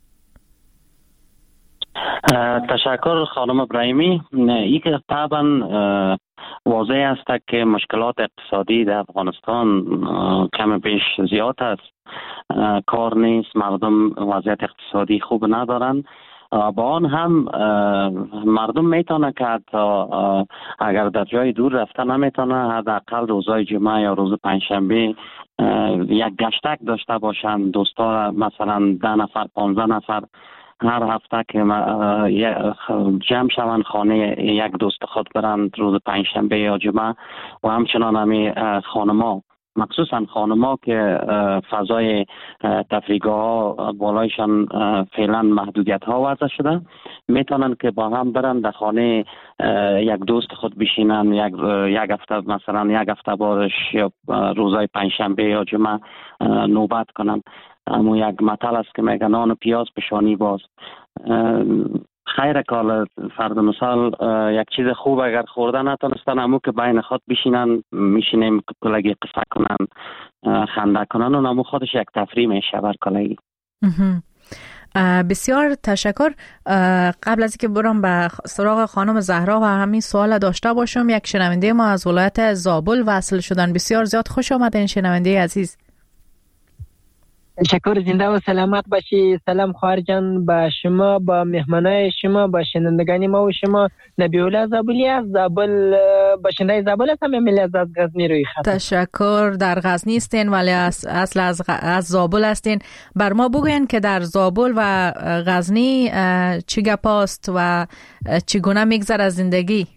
تشکر خانم ابراهیمی. این که طبعا واضح است که مشکلات اقتصادی در افغانستان کم بیش زیاد است، کار نیست، مردم وضعیت اقتصادی خوب ندارن. با آن هم مردم میتونه که اگر در جای دور رفته نمیتونه، حداقل روزهای جمعه یا روز پنجشنبه یک گشتک داشته باشن، دوستا مثلا ده نفر پانزده نفر هر هفته که جمع شوند خانه یک دوست خود برند روز پنجشنبه یا جمعه. و همچنان همی خانما، مخصوصا خانما که فضای تفریحگاه ها بالایشان فعلا محدودیت ها وضع شده، میتونن که با هم برن در خانه یک دوست خود بشینن، یک یک هفته مثلا یک هفته بارش یا روزای پنجشنبه یا جمعه نوبت کنن. اما یک مطل است که میگن نان و پیاز پشانی باز. خیر کال فرد مثال یک چیز خوب اگر خوردن نتونستن، امو که بین خود بشینن، میشینیم کلگی قصه کنن، خنده کنن، و امو خودش یک تفریح میشه بر کلگی. بسیار تشکر. قبل از اینکه برم به سراغ خانم زهرا و همین سوال داشته باشم، یک شنونده ما از ولایت زابل وصل شدن. بسیار زیاد خوش آمدین شنونده عزیز. تشکر، زنده و سلامت باشی. سلام خواهر جان به شما، با مهمانای شما، با شنوندگان ما و شما. نبی‌الله زابلی از زابل، باشنده زابل هستم، امیل از غزنی روی خط. تشکر. در غزنی هستین ولی اصل از از زابل هستین. بر ما بگوین که در زابل و غزنی چی گپاست و چگونه میگذره از زندگی؟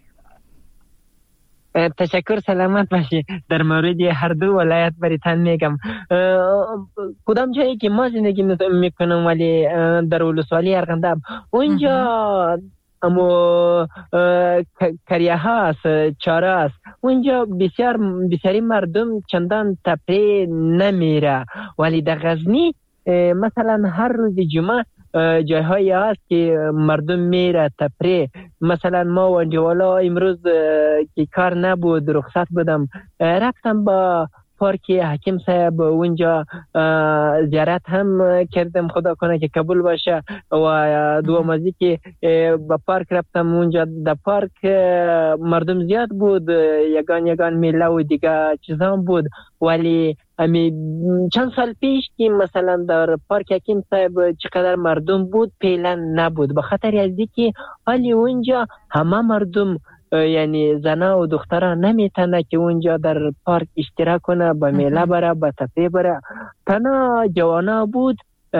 تشکر، سلامت باشی. در مورد هر دو ولایت بریتان میگم. کدام جایی که ما زندگی میکنم ولی در ولسوالی ارغنداب، اونجا اما کریه ها است، چاره است. اونجا بسیار بسیاری مردم چندان تفریح نمیره، ولی در غزنی مثلا هر روز جمعه جایهایی هست که مردم میره تفریح. مثلا ما و جوالا امروز که کار نبود، رخصت بودم، رفتم با پارک حکیم صاحب، اونجا زیارت هم کردم، خدا کنه که قبول باشه. و دوم ازی که با پارک رفتم، اونجا در پارک مردم زیاد بود، یگان یگان میله و دیگه چیزا هم بود. ولی امی چند سال پیش که مثلا در پارک حکیم صاحب چقدر مردم بود فعلا نبود، به خاطر از اینکه حالی اونجا همه مردم یعنی زنا و دخترها نمیتونه که اونجا در پارک اشتراک کنه، با میله بره، با تفریح بره. تنها جوانا بود،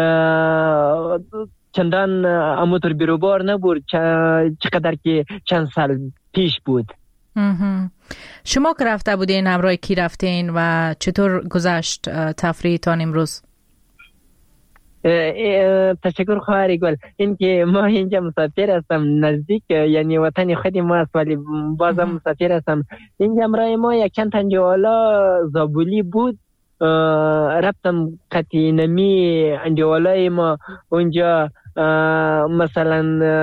چندان اموتر بیروبار نبود چقدر که چند سال پیش بود. شما که رفته بودین همراه کی رفتین و چطور گذشت تفریحتان امروز؟ تشکر خواهر گل. این که ما اینجا مسافر هستم نزدیک یعنی وطن خود ما است ولی بازم مسافر هستم. اینجا امرای ما یک چند انجوالا زابولی بود رفتم قطعی نمی انجوالای ما اونجا مثلا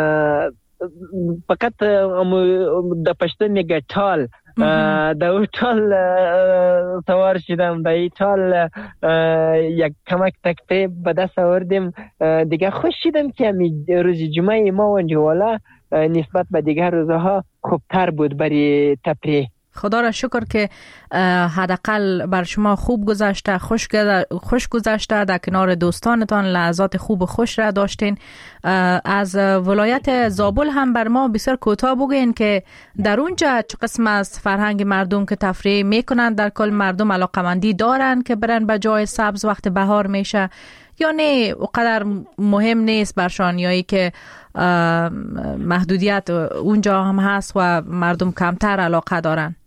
فقط در پشتو میگه تال در اون تال سوار شدم در این تال یک کمک تکته به دست آوردیم دیگه خوش شدم که روز جمعه ما و انجوالا نسبت به دیگر روزها خوبتر بود برای تفریح. خدا را شکر که حداقل بر شما خوب گذشته، خوش خوش گذشته، در کنار دوستانتان لحظات خوب و خوش را داشتین. از ولایت زابل هم بر ما بسیار کوتاه بگین که در اونجا چه قسم از فرهنگ مردم که تفریح میکنن؟ در کل مردم علاقمندی دارن که برن به جای سبز وقت بهار میشه یا نه اونقدر مهم نیست برشان، یا ای که محدودیت اونجا هم هست و مردم کمتر علاقه دارن؟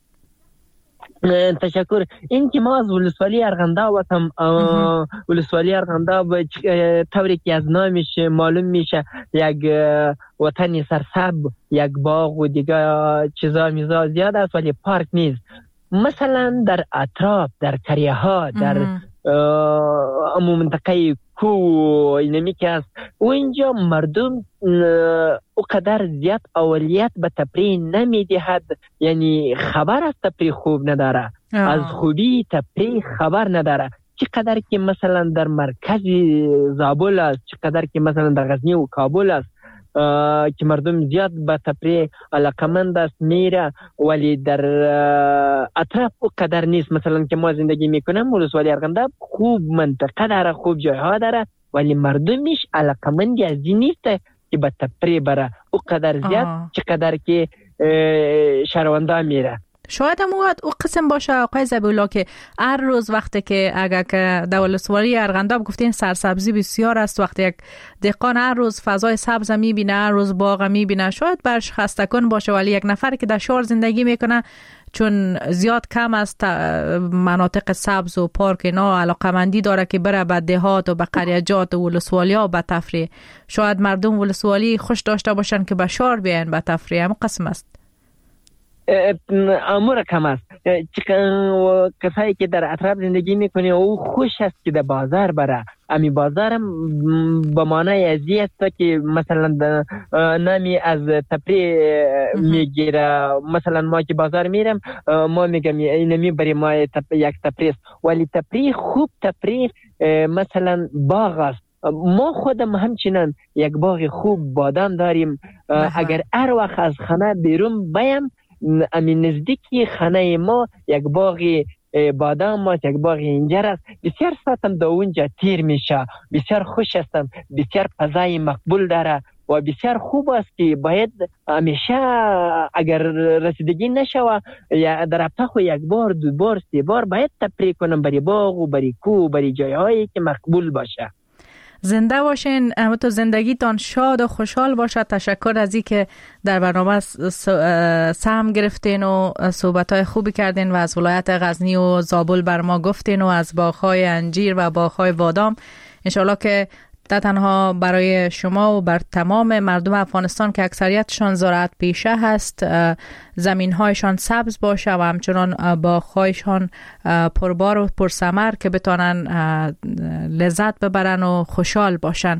تشکر. این که ما از ولسوالی ارغنداب هستم. ولسوالی ارغنداب طوری که از نامش معلوم میشه یک وطن سرسبز، یک باغ و دیگه چیزا میزا زیاد است ولی پارک نیست. مثلا در اطراف در کریه ها در امو منطقه کو اینمی که است و اینجا مردم اقدر زیاد اولیت به تفریح نمیدهد، یعنی خبر از تفریح خوب نداره آه. از خوبی تفریح خبر نداره. چقدر که مثلا در مرکز زابل است، چقدر که مثلا در غزنی و کابل است که مردم زیاد به تفریح علاقمند است میره ولی در اطراف او قدر نیست. مثلا که ما زندگی میکنم ولسوالی ارغنداب خوب منطقه داره، خوب جایها داره ولی مردمش علاقمندی از این نیست که به تفریح بره او قدر زیاد آه. چقدر که شهروندا میره. شاید هم او قسم باشه آقای ذبیح‌الله که هر روز وقتی که اگر که در ولسوالی ارغنداب گفتین سرسبزی بسیار است، وقتی یک دهقان هر روز فضای سبز میبینه، هر روز باغ میبینه، شاید برش خسته کن باشه ولی یک نفر که در شهر زندگی میکنه چون زیاد کم است مناطق سبز و پارک اینا علاقمندی داره که بره به دهات و به قریجات و ولسوالی ها به تفریح. شاید مردم ولسوالی خوش داشته باشن که به شهر بیاین به تفریح. هم قسم است امور کم است. کسایی که در اطراف زندگی میکنه او خوش است که در بازار بره. امی بازارم به معنای ازی است که مثلا نمی از تفریح میگیره. مثلا ما که بازار میرم ما میگم اینمی برای ما یک تفریح ولی تفریح خوب تفریح مثلا باغ است. ما خودم همچنان یک باغ خوب بادام داریم. اگر هر وقت از خانه بیرون بایم امین نزدیکی خانه ما یک باغ بادام ما یک باغ انجیر است. بسیار ساعتم در اونجا تیر میشه، بسیار خوش هستم، بسیار فضای مقبول داره و بسیار خوب است که باید همیشه اگر رسیدگی نشوه یا در هفته خو یک بار دو بار سه بار باید تفریح کنم برای باغ و برای کو و برای جایهایی که مقبول باشه. زنده باشین، همونطور زندگیتان شاد و خوشحال باشه. تشکر از این که در برنامه سهم گرفتین و صحبت‌های خوبی کردین و از ولایت غزنی و زابل بر ما گفتین و از باغ‌های انجیر و باغ‌های بادام. انشالله که نه تنها برای شما و بر تمام مردم افغانستان که اکثریتشان زراعت پیشه هست زمین‌هایشان سبز باشه و همچنان باغ‌هایشان پربار و پرثمر که بتانن لذت ببرن و خوشحال باشن.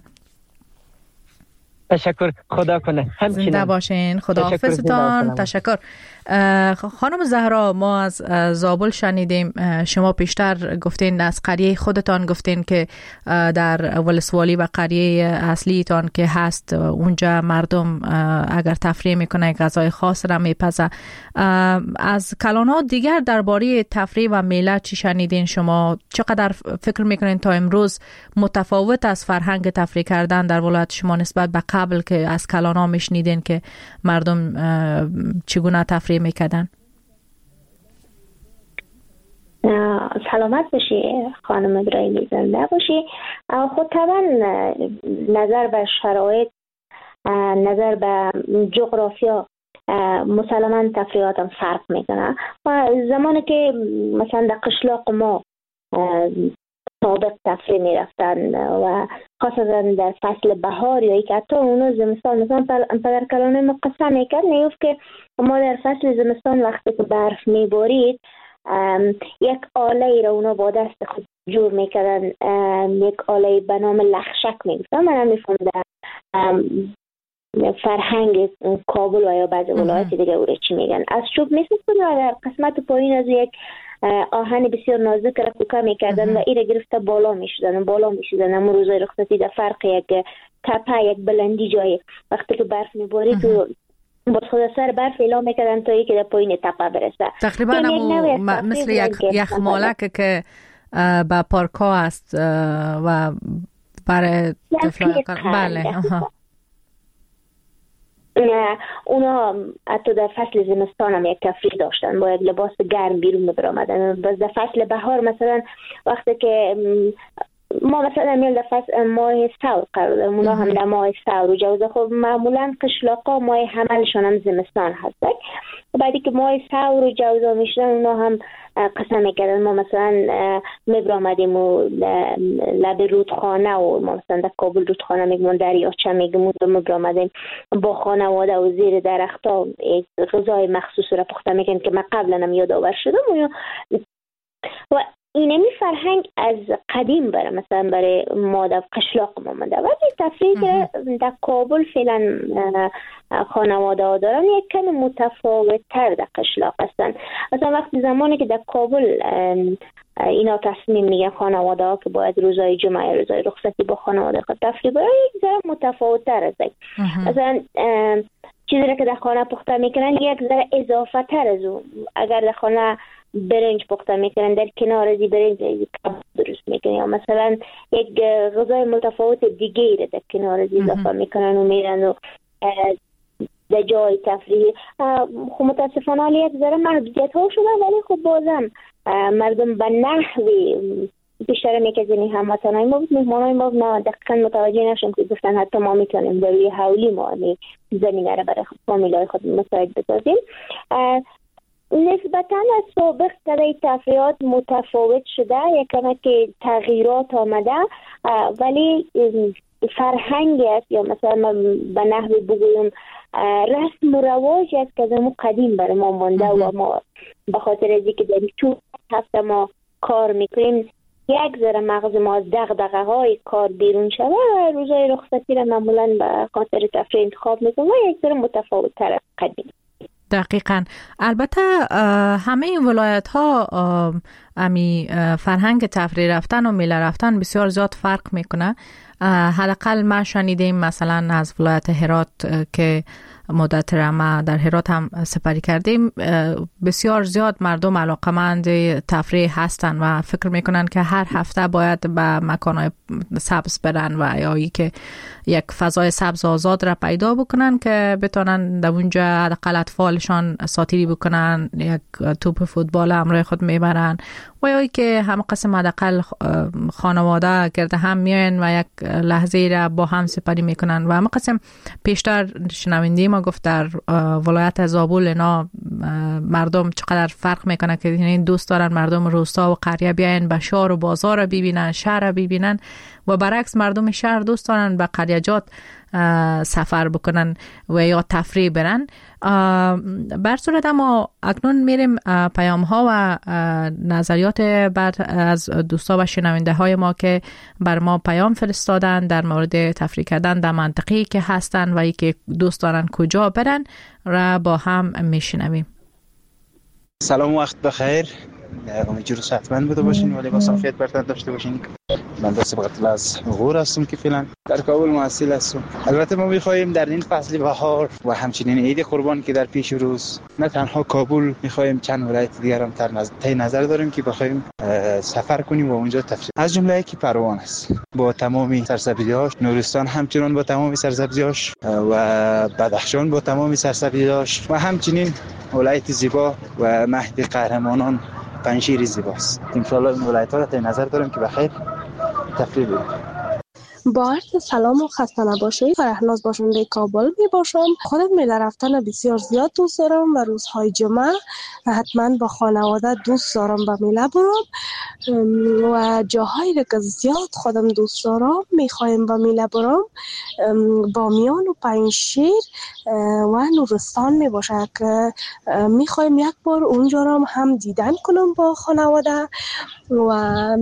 تشکر. خدا کنه. همچنین زنده باشین. خدا حافظتان. تشکر. خانم زهرا، ما از زابل شنیدیم، شما پیشتر گفتین از قریه خودتان گفتین که در ولسوالی و قریه اصلیتان که هست اونجا مردم اگر تفریح میکنه غذای خاص را میپزه. از کلانات دیگر درباره تفریح و میله چی شنیدین شما؟ چقدر فکر میکنین تا امروز متفاوت از فرهنگ تفریح کردن در ولایت شما نسبت به قبل که از کلانا میشنیدین که مردم چگونه تفریح میکردن؟ سلامت باشی خانم ابراهیمی، زنده باشی. خود طبعا نظر به شرایط، نظر به جغرافیا مسلماً تفریحاتم فرق میکنه و زمانی که مثلا در قشلاق ما سابق تفریح می رفتن و خاصتا در فصل بهار یا که حتی اونو زمستان، مثلا پدرکلانه ما قسم میکرد نیفت که ما در فصل زمستان وقتی که برف می بارید یک آله را اونا با دست خود جور میکردن، یک آله به نام لخشک میگفتن. من هم میفهمم فرهنگ کابل و یا بعضی ولایت دیگه او را چی میگن. از چوب میساختن و در قسمت پایین از یک آهن بسیار نازک را کوکه میکردن و ایره گرفته بالا میشدن بالا میشدن اما روزای رخصتی در فرق یک تپه، یک بلندی جایی وقتی که برف میبارید تو با خود سر برف اعلام میکردن تا ای که در پایین تپه برسه. تقریبا همو مثل یک یخمالک که با پارکا است و برای طفلان. بله. اونا حتی در فصل زمستان هم یک تفریح داشتن، با یک لباس گرم بیرون بر آمدن. باز در فصل بهار مثلا وقتی که ما مثلا میل در فصل ماه ثور قرار داریم، اونا هم در ماه ثور و جوزه. خب معمولا قشلاقا ماه حملشان هم زمستان هست. بعدی که ماه ثور و جوزه میشدن اونا هم قسم میکردن ما مثلا میبرامدیم و لب رودخانه و ما مثلا در کابل رودخانه میگمون دریاچه میگمون و میبرامدیم با خانواده و زیر درختا یک غذای مخصوص را پخته میکنن که من قبلا هم یادآور شدم. و اینمی فرهنگ از قدیم بره مثلا برای ما در قشلاق ما منده. ولی تفریح در کابل فعلا خانواده ها دارن یک کم متفاوت تر در قشلاق هستن. مثلا وقتی زمانی که در کابل اینا تصمیم میگن خانواده ها که باید روزای جمعه یا روزای رخصتی با خانواده خود تفریح برای یک ذره متفاوت تر است. مثلا چیزی را که در خانه پخته میکنن یک ذره اضافه تر از اون. اگر در خانه برنج پخته میکنن در کنار از برنج کباب درست میکنن یا مثلا یک غذای متفاوت دیگه را در کنار از اضافه میکنن و میرن و در جای تفریح. خب متاسفانه حالی یک ذره محدودیت ها شده ولی خب بازم مردم به نحوی بیشتر میکردنی هموطنهای ما بود مهمانهای ما نه دقیقا متوجه نشون که گفتن حتی ما میتونیم در روی حولی ما زمینه را برای فامیلای خود مساعد بسازیم. نسبتاً از سابق در تفریحات متفاوت شده، یکم که تغییرات آمده ولی فرهنگی است یا مثلا به نحوی بگویم رسم و رواجی است که از اون قدیم برای ما مانده و ما به خاطر از اینکه در تو هفته ما کار میکنیم یک ذره مغز ما از دغدغه های کار بیرون شده و روزای رخصتی را معمولا به خاطر تفریح انتخاب میکنیم و یک ذره متفاوت تر از قدیم. دقیقاً. البته همه این ولایت ها امی فرهنگ تفریح رفتن و میله رفتن بسیار زیاد فرق میکنه. حداقل ما شنیدیم مثلا از ولایت هرات که مدت ما در هرات هم سپری کردیم بسیار زیاد مردم علاقمند تفریح هستن و فکر میکنن که هر هفته باید به مکانهای سبز برن و یا ای که یک فضای سبز آزاد را پیدا بکنن که بتونن در اونجا حداقل اطفالشان ساتیری بکنن، یک توپ فوتبال همراه خود میبرن و یا ای که هم قسم حداقل خانواده گرد هم میان و یک لحظه را با هم سپری میکنن. و هم قسم پیشتر شنونده ما گفت در ولایت زابل اینا مردم چقدر فرق میکنه که این دوست دارن مردم روستا و قریه بیاین به شهر و بازار رو ببینن، شهر رو ببینن و برعکس مردم شهر دوست دارن به قریه‌جات سفر بکنن و یا تفریح برن. بر صورت ما اکنون میریم پیام ها و نظریات بعد از دوستا و شنونده های ما که بر ما پیام فرستادن در مورد تفریح کردن در منطقه‌ای که هستن و ای که دوست دارن کجا برن را با هم میشنویم. سلام و وقت بخیر. امیدوارم صحتمند بوده باشین ولی با صحت برتر داشته باشین. من دست بغل از غور هستم که فعلا در کابل محصل هستم. البته ما می‌خوایم در این فصل بهار و همچنین عید قربان که در پیش روز نه تنها کابل می‌خوایم چند ولایت دیگر هم در نظر نظر داریم که بخوایم سفر کنیم و اونجا تفریح. از جمله که پروان است با تمامی سرسبزی‌هاش، نورستان همچنین با تمامی سرسبزی‌هاش و بدخشان با تمامی سرسبزی‌هاش و همچنین ولایت زیبا و مهد قهرمانان پنشیر زیباست. ان شاء الله این ولایت‌ها را در نظر داریم که بخیر تفریح بریم. با عرض سلام و خسته نباشید. فرهناز باشنده کابل می باشم. خودم میله رفتن بسیار زیاد دوست دارم و روزهای جمعه حتما با خانواده دوست دارم به میله برم و جاهایی که زیاد خودم دوست دارم میخوایم به میله برم بامیان و پنجشیر و نورستان می باشه که میخوایم یک بار اونجا رو هم دیدن کنم با خانواده و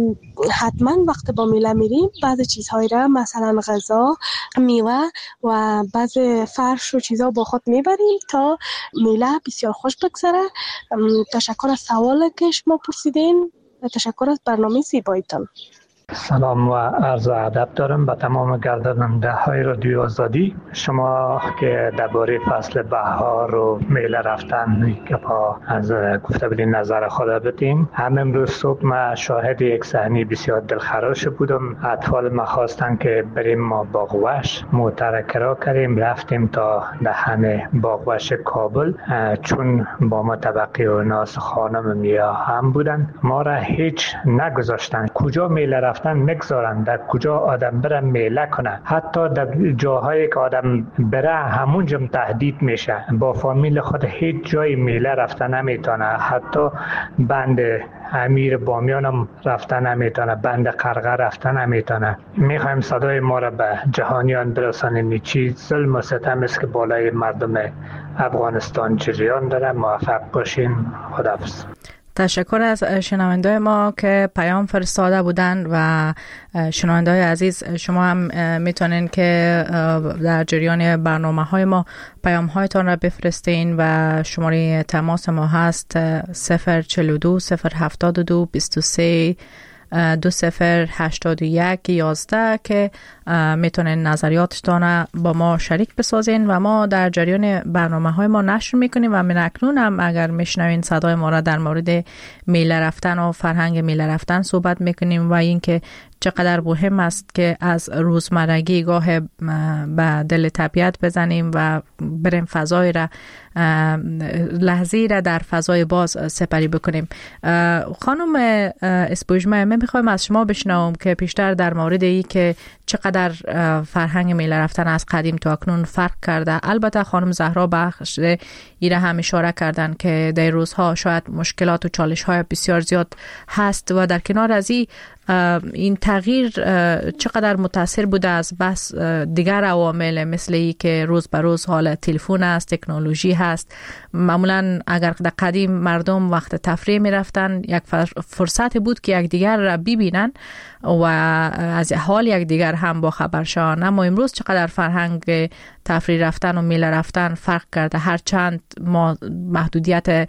حتما وقت با میله میریم بعضی چیزهایی را مثلا غذا، میوه و بعضی فرش و چیزها با خود میبریم تا میله بسیار خوش بگذره. تشکر از سوال که شما پرسیدین و تشکر از برنامه زیبایتان. سلام و عرض ادب دارم به تمام گردنده های رادیو آزادی. شما که درباره فصل بهار و میله رفتن که با از گفته بودین نظر خود بدیم. هم امروز صبح ما شاهد یک صحنه بسیار دلخراش بودم. اطفال ما خواستن که بریم ما باغوش مترکرا کردیم، رفتیم تا دهن باغوش کابل، چون با ما طبقه و ناس خانم میا هم بودن ما را هیچ نگذاشتن. کجا میله رفتن نگذارن، در کجا آدم بره میله کنه، حتی در جاهایی که آدم بره همونجا تهدید میشه. با فامیل خود هیچ جای میله رفته نمیتونه، حتی بند امیر بامیان هم رفته نمیتونه، بند قرقه رفته نمیتونه. میخوایم صدای ما را به جهانیان برسانیم. چیز ظلم و ستم است که بالای مردم افغانستان جریان داره. موفق باشین. خداحافظ. تشکر از شنونده ما که پیام فرستاده بودند و شنونده های عزیز شما هم میتونین که در جریان برنامه های ما پیام هایتان را بفرستین و شماره تماس ما هست صفر چهل و دو صفر هفتاد و دو بیست و سه دو صفر هشتاد و یک یازده که میتونین نظریاتتان با ما شریک بسازین و ما در جریان برنامه های ما نشر میکنیم و من اکنون هم اگر میشنوین صدای ما را در مورد میله رفتن و فرهنگ میله رفتن صحبت میکنیم و اینکه چقدر مهم است که از روزمرگی گاه به دل طبیعت بزنیم و بریم فضای را لحظه‌ای را در فضای باز سپری بکنیم. خانم اسپوجمه، من میخوایم از شما بشنوم که بیشتر در مورد ای که چقدر فرهنگ میله رفتن از قدیم تا اکنون فرق کرده. البته خانم زهرا بخش ایره هم اشاره کردن که در روزها شاید مشکلات و چالش های بسیار زیاد هست و در کنار از این این تغییر چقدر متاثر بوده از بس دیگر عوامل مثل ای که روز به روز حال تلفن است، تکنولوژی هست. معمولا اگر در قدیم مردم وقت تفریح می رفتن یک فرصت بود که یک دیگر را ببینن و از حال یک دیگر هم با خبر شوند. اما امروز چقدر فرهنگ تفریح رفتن و میله رفتن فرق کرده. هرچند ما محدودیت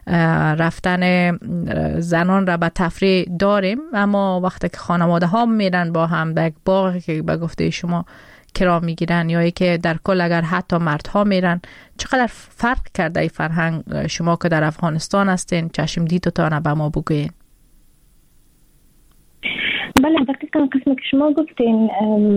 رفتن زنان را به تفریح داریم، اما وقتی که خانواده ها میرن با هم در یک باغ که به گفته شما کرا میگیرن یا ای که در کل اگر حتی مردها میرن، چقدر فرق کرده ای فرهنگ؟ شما که در افغانستان هستین چشم دیدتان به ما بگوین. بله، دقیقا قسمی که شما گفتین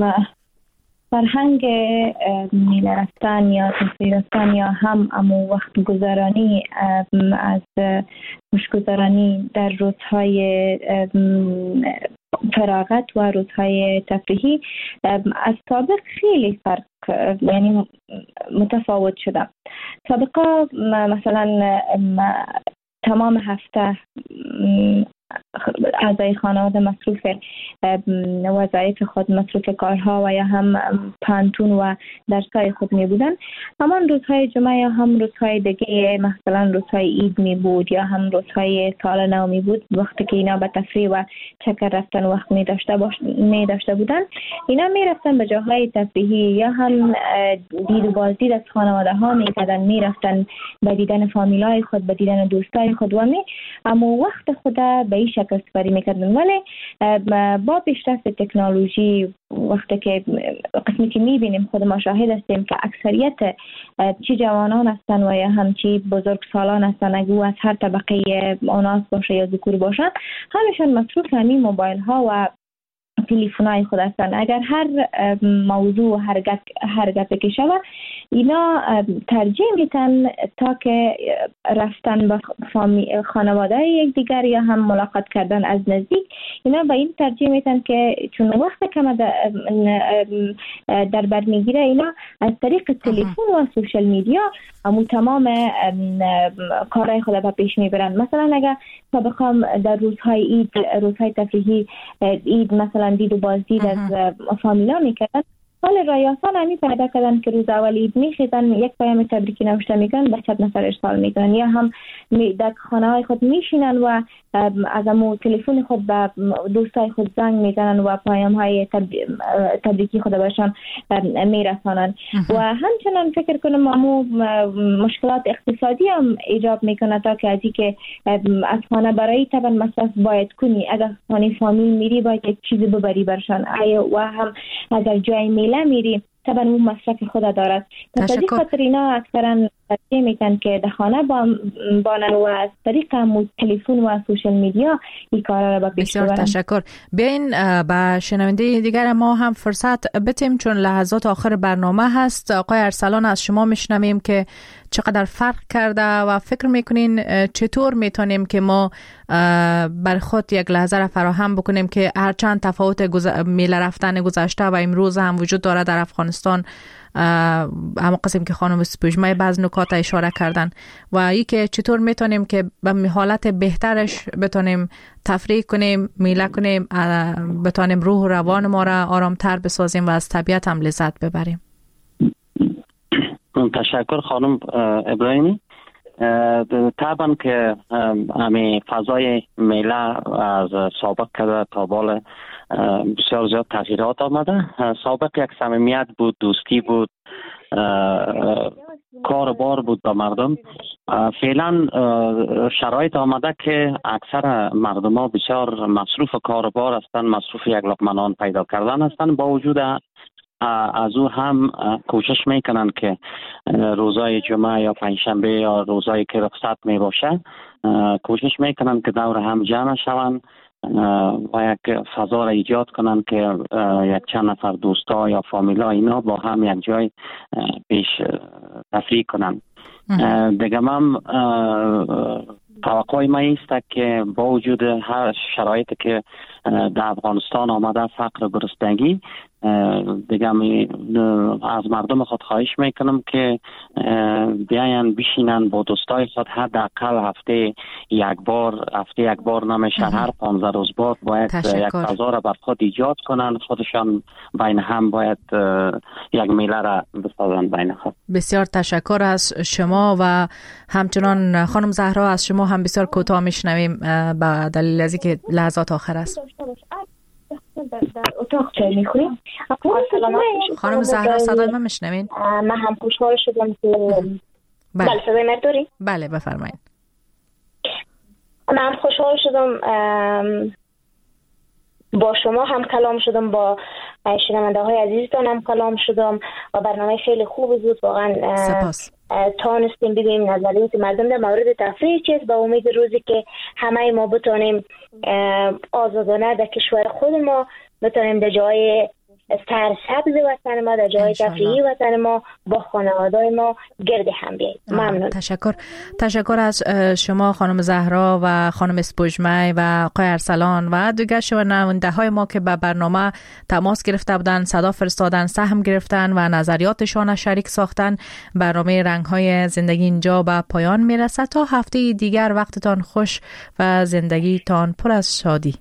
فرهنگ میله رفتن یا تفریح رفتن یا هم امو وقت گذرانی از خوشگذرانی در روزهای فراغت و روزهای تفریحی از سابق خیلی فرق یعنی متفاوت شده. سابقا مثلا تمام هفته اعضای خانواده مصروف وظایف خود، مصروف کارها و یا هم پانتون و درسای خود می بودن. همان روزهای جمعه یا هم روزهای دیگه مثلا روزهای عید می بود یا هم روزهای سال نو می بود، وقتی که اینا به تفریح و چکر رفتن وقت می داشته باش می داشته بودن، اینا می رفتن به جاهای تفریحی یا هم دید و بازدید از خانواده ها می کردن، می رفتن به دیدن فامیلای خود، به دیدن دوستای خود و می اما وقت خود به این شکل سپری میکردن. ولی با پیشرفت تکنولوژی وقتی که قسمی که میبینیم خود ما شاهد هستیم که اکثریت چی جوانان هستن و یا هم چی بزرگ سالان هستن، اگه از هر طبقه آناس باشه یا ذکور باشن، همشون مصروف همین موبایل ها و تلفن‌های خود هستن. اگر هر موضوع هر گپ هر گپ که شود اینا ترجیح میتن تا که رفتن به خانواده یک دیگر یا هم ملاقات کردن از نزدیک، اینا به این ترجیح میتن که چون وقت کم در بر میگیره، اینا از طریق تلفن و سوشل میدیا همون تمام کارهای خود به پیش میبرن. مثلا اگر سابقا در روزهای عید، روزهای تفریحی عید مثلا دید و بازدید از فامیلا میکردن، حال رایاسان همی پیدا کردن که روز اول عید میخیزن یک پیام تبریکی نوشته میکنن، به صد نفر ارسال میکنن، یا هم در خانه های خود میشینن و از امو تلفن خود به دوستای خود زنگ میزنن و پیام های تبریکی خود بهشان میرسانن. و همچنان فکر کنم امو مشکلات اقتصادی هم ایجاب میکنه، تا که از که از خانه برای طبعا مصرف باید کنی، اگر خانه فامیل میری باید یک چیزی ببری برشان، و هم اگر جای میله میری طبعا اون مصرف خود دارد. تصدیق خاطر اینا اکثرا ترجیح میکنن که در خانه بانن و از طریق تلفن و سوشل میدیا این کارا را به پیش ببرن. بسیار تشکر. بیاین به شنونده دیگر ما هم فرصت بتیم، چون لحظات آخر برنامه هست. آقای ارسلان، از شما میشنویم که چقدر فرق کرده و فکر میکنین چطور میتونیم که ما بر خود یک لحظه را فراهم بکنیم که هرچند تفاوت گذ... میله رفتن گذشته و امروز هم وجود داره در افغانستان، اما قسم که خانم سپوږمۍ بعض نکات اشاره کردن، و ای که چطور میتونیم که به حالت بهترش بتونیم تفریح کنیم، میله کنیم، بتونیم روح و روان ما را آرامتر بسازیم و از طبیعت هم لذت ببریم. تشکر خانم ابراهیمی. طبعا که همین فضای میله از سابق کرده تا بال بسیار زیاد تغییرات آمده. سابق یک صمیمیت بود، دوستی بود، کار بار بود با مردم. فعلا شرایط آمده که اکثر مردم ها بسیار مصروف کار بار هستند، مصروف یک لقمه نان پیدا کردن هستند. با وجود از او هم کوشش میکنن که روزای جمعه یا پنجشنبه یا روزایی که رخصت می باشه کوشش میکنن که دور هم جمع شوند و یک فضا را ایجاد کنن که یک چند نفر دوستا یا فامیلا اینا با هم یک جای پیش تفریح کنن. دیگه من توقع ما است که با وجود هر شرایطی که در افغانستان آمده، فقر و گرسنگی، دیگه از مردم خود خواهش میکنم که بیاین بشینن با دوستای خود، حداقل هفته یک بار، هفته یک بار نمیشه، هر پانزده روز بار باید یک فضا را بر خود ایجاد کنن، خودشان بین هم باید یک میله را بسازن بین خود. بسیار تشکر از شما و همچنان خانم زهرا از شما هم بسیار کوتاه میشنویم به دلیل از اینکه لحظات آخر است. در اتاق چای میخوریم. خانم زهرا صدای من میشنوین؟ من هم خوشحال شدم که بله صدای من داری؟ بله بفرمایید. من خوشحال شدم با شما هم کلام شدم، با شنونده های عزیزتان هم کلام شدم و برنامه خیلی خوب بود واقعا. سپاس. تانستیم بگیم نظریات مردم در مورد تفریح چیست، با امید روزی که همه ما بتونیم آزادانه در کشور خود ما بتونیم در جای سرسبز وطن ما، در جای تفریحی وطن ما با خانواده ما گرد هم بیاییم. ممنون. تشکر. تشکر از شما خانم زهرا و خانم سپوږمۍ و آقای ارسلان و دیگر شنونده های ما که به برنامه تماس گرفته بودن، صدا فرستادن، سهم گرفتن و نظریاتشان شریک ساختن. برنامه رنگ های زندگی اینجا به پایان میرسه. تا هفته دیگر وقتتان خوش و زندگیتان پر از شادی.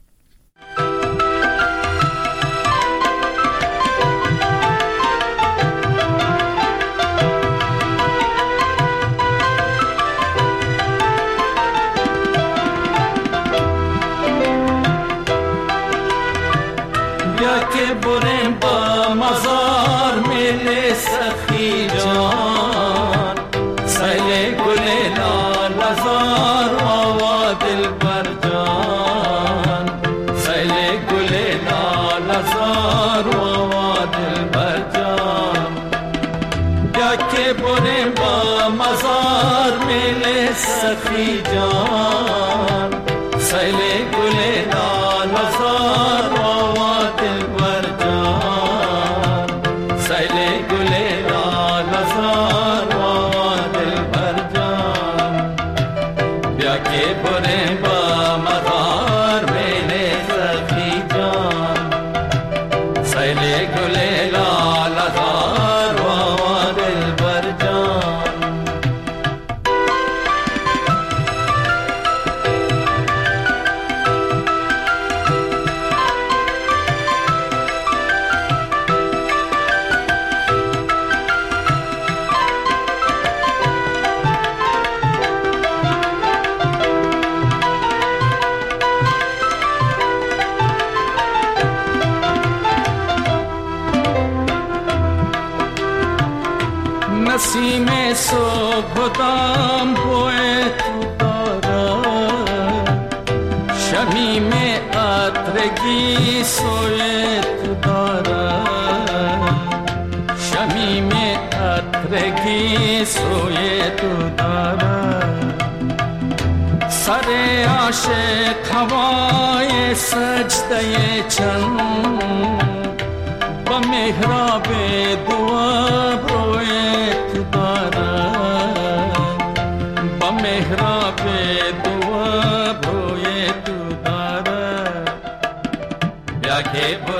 که بریم با مزار میل سخی جان، سیل گل لال زار و دل بر جان، سیل گل لال زار و دل بر جان. یا که بریم با مزار میل سخی جان، سیل گل لال زار سیل گل لال زار نسیم صبح دم بوی تو دارد شمیم عطرگی سوی تو دارد شمیم عطرگی سوی تو دارد سر عاشق هوای سجده چند با محراب دعا روی تو دارد با محراب دعا روی تو دارد یا که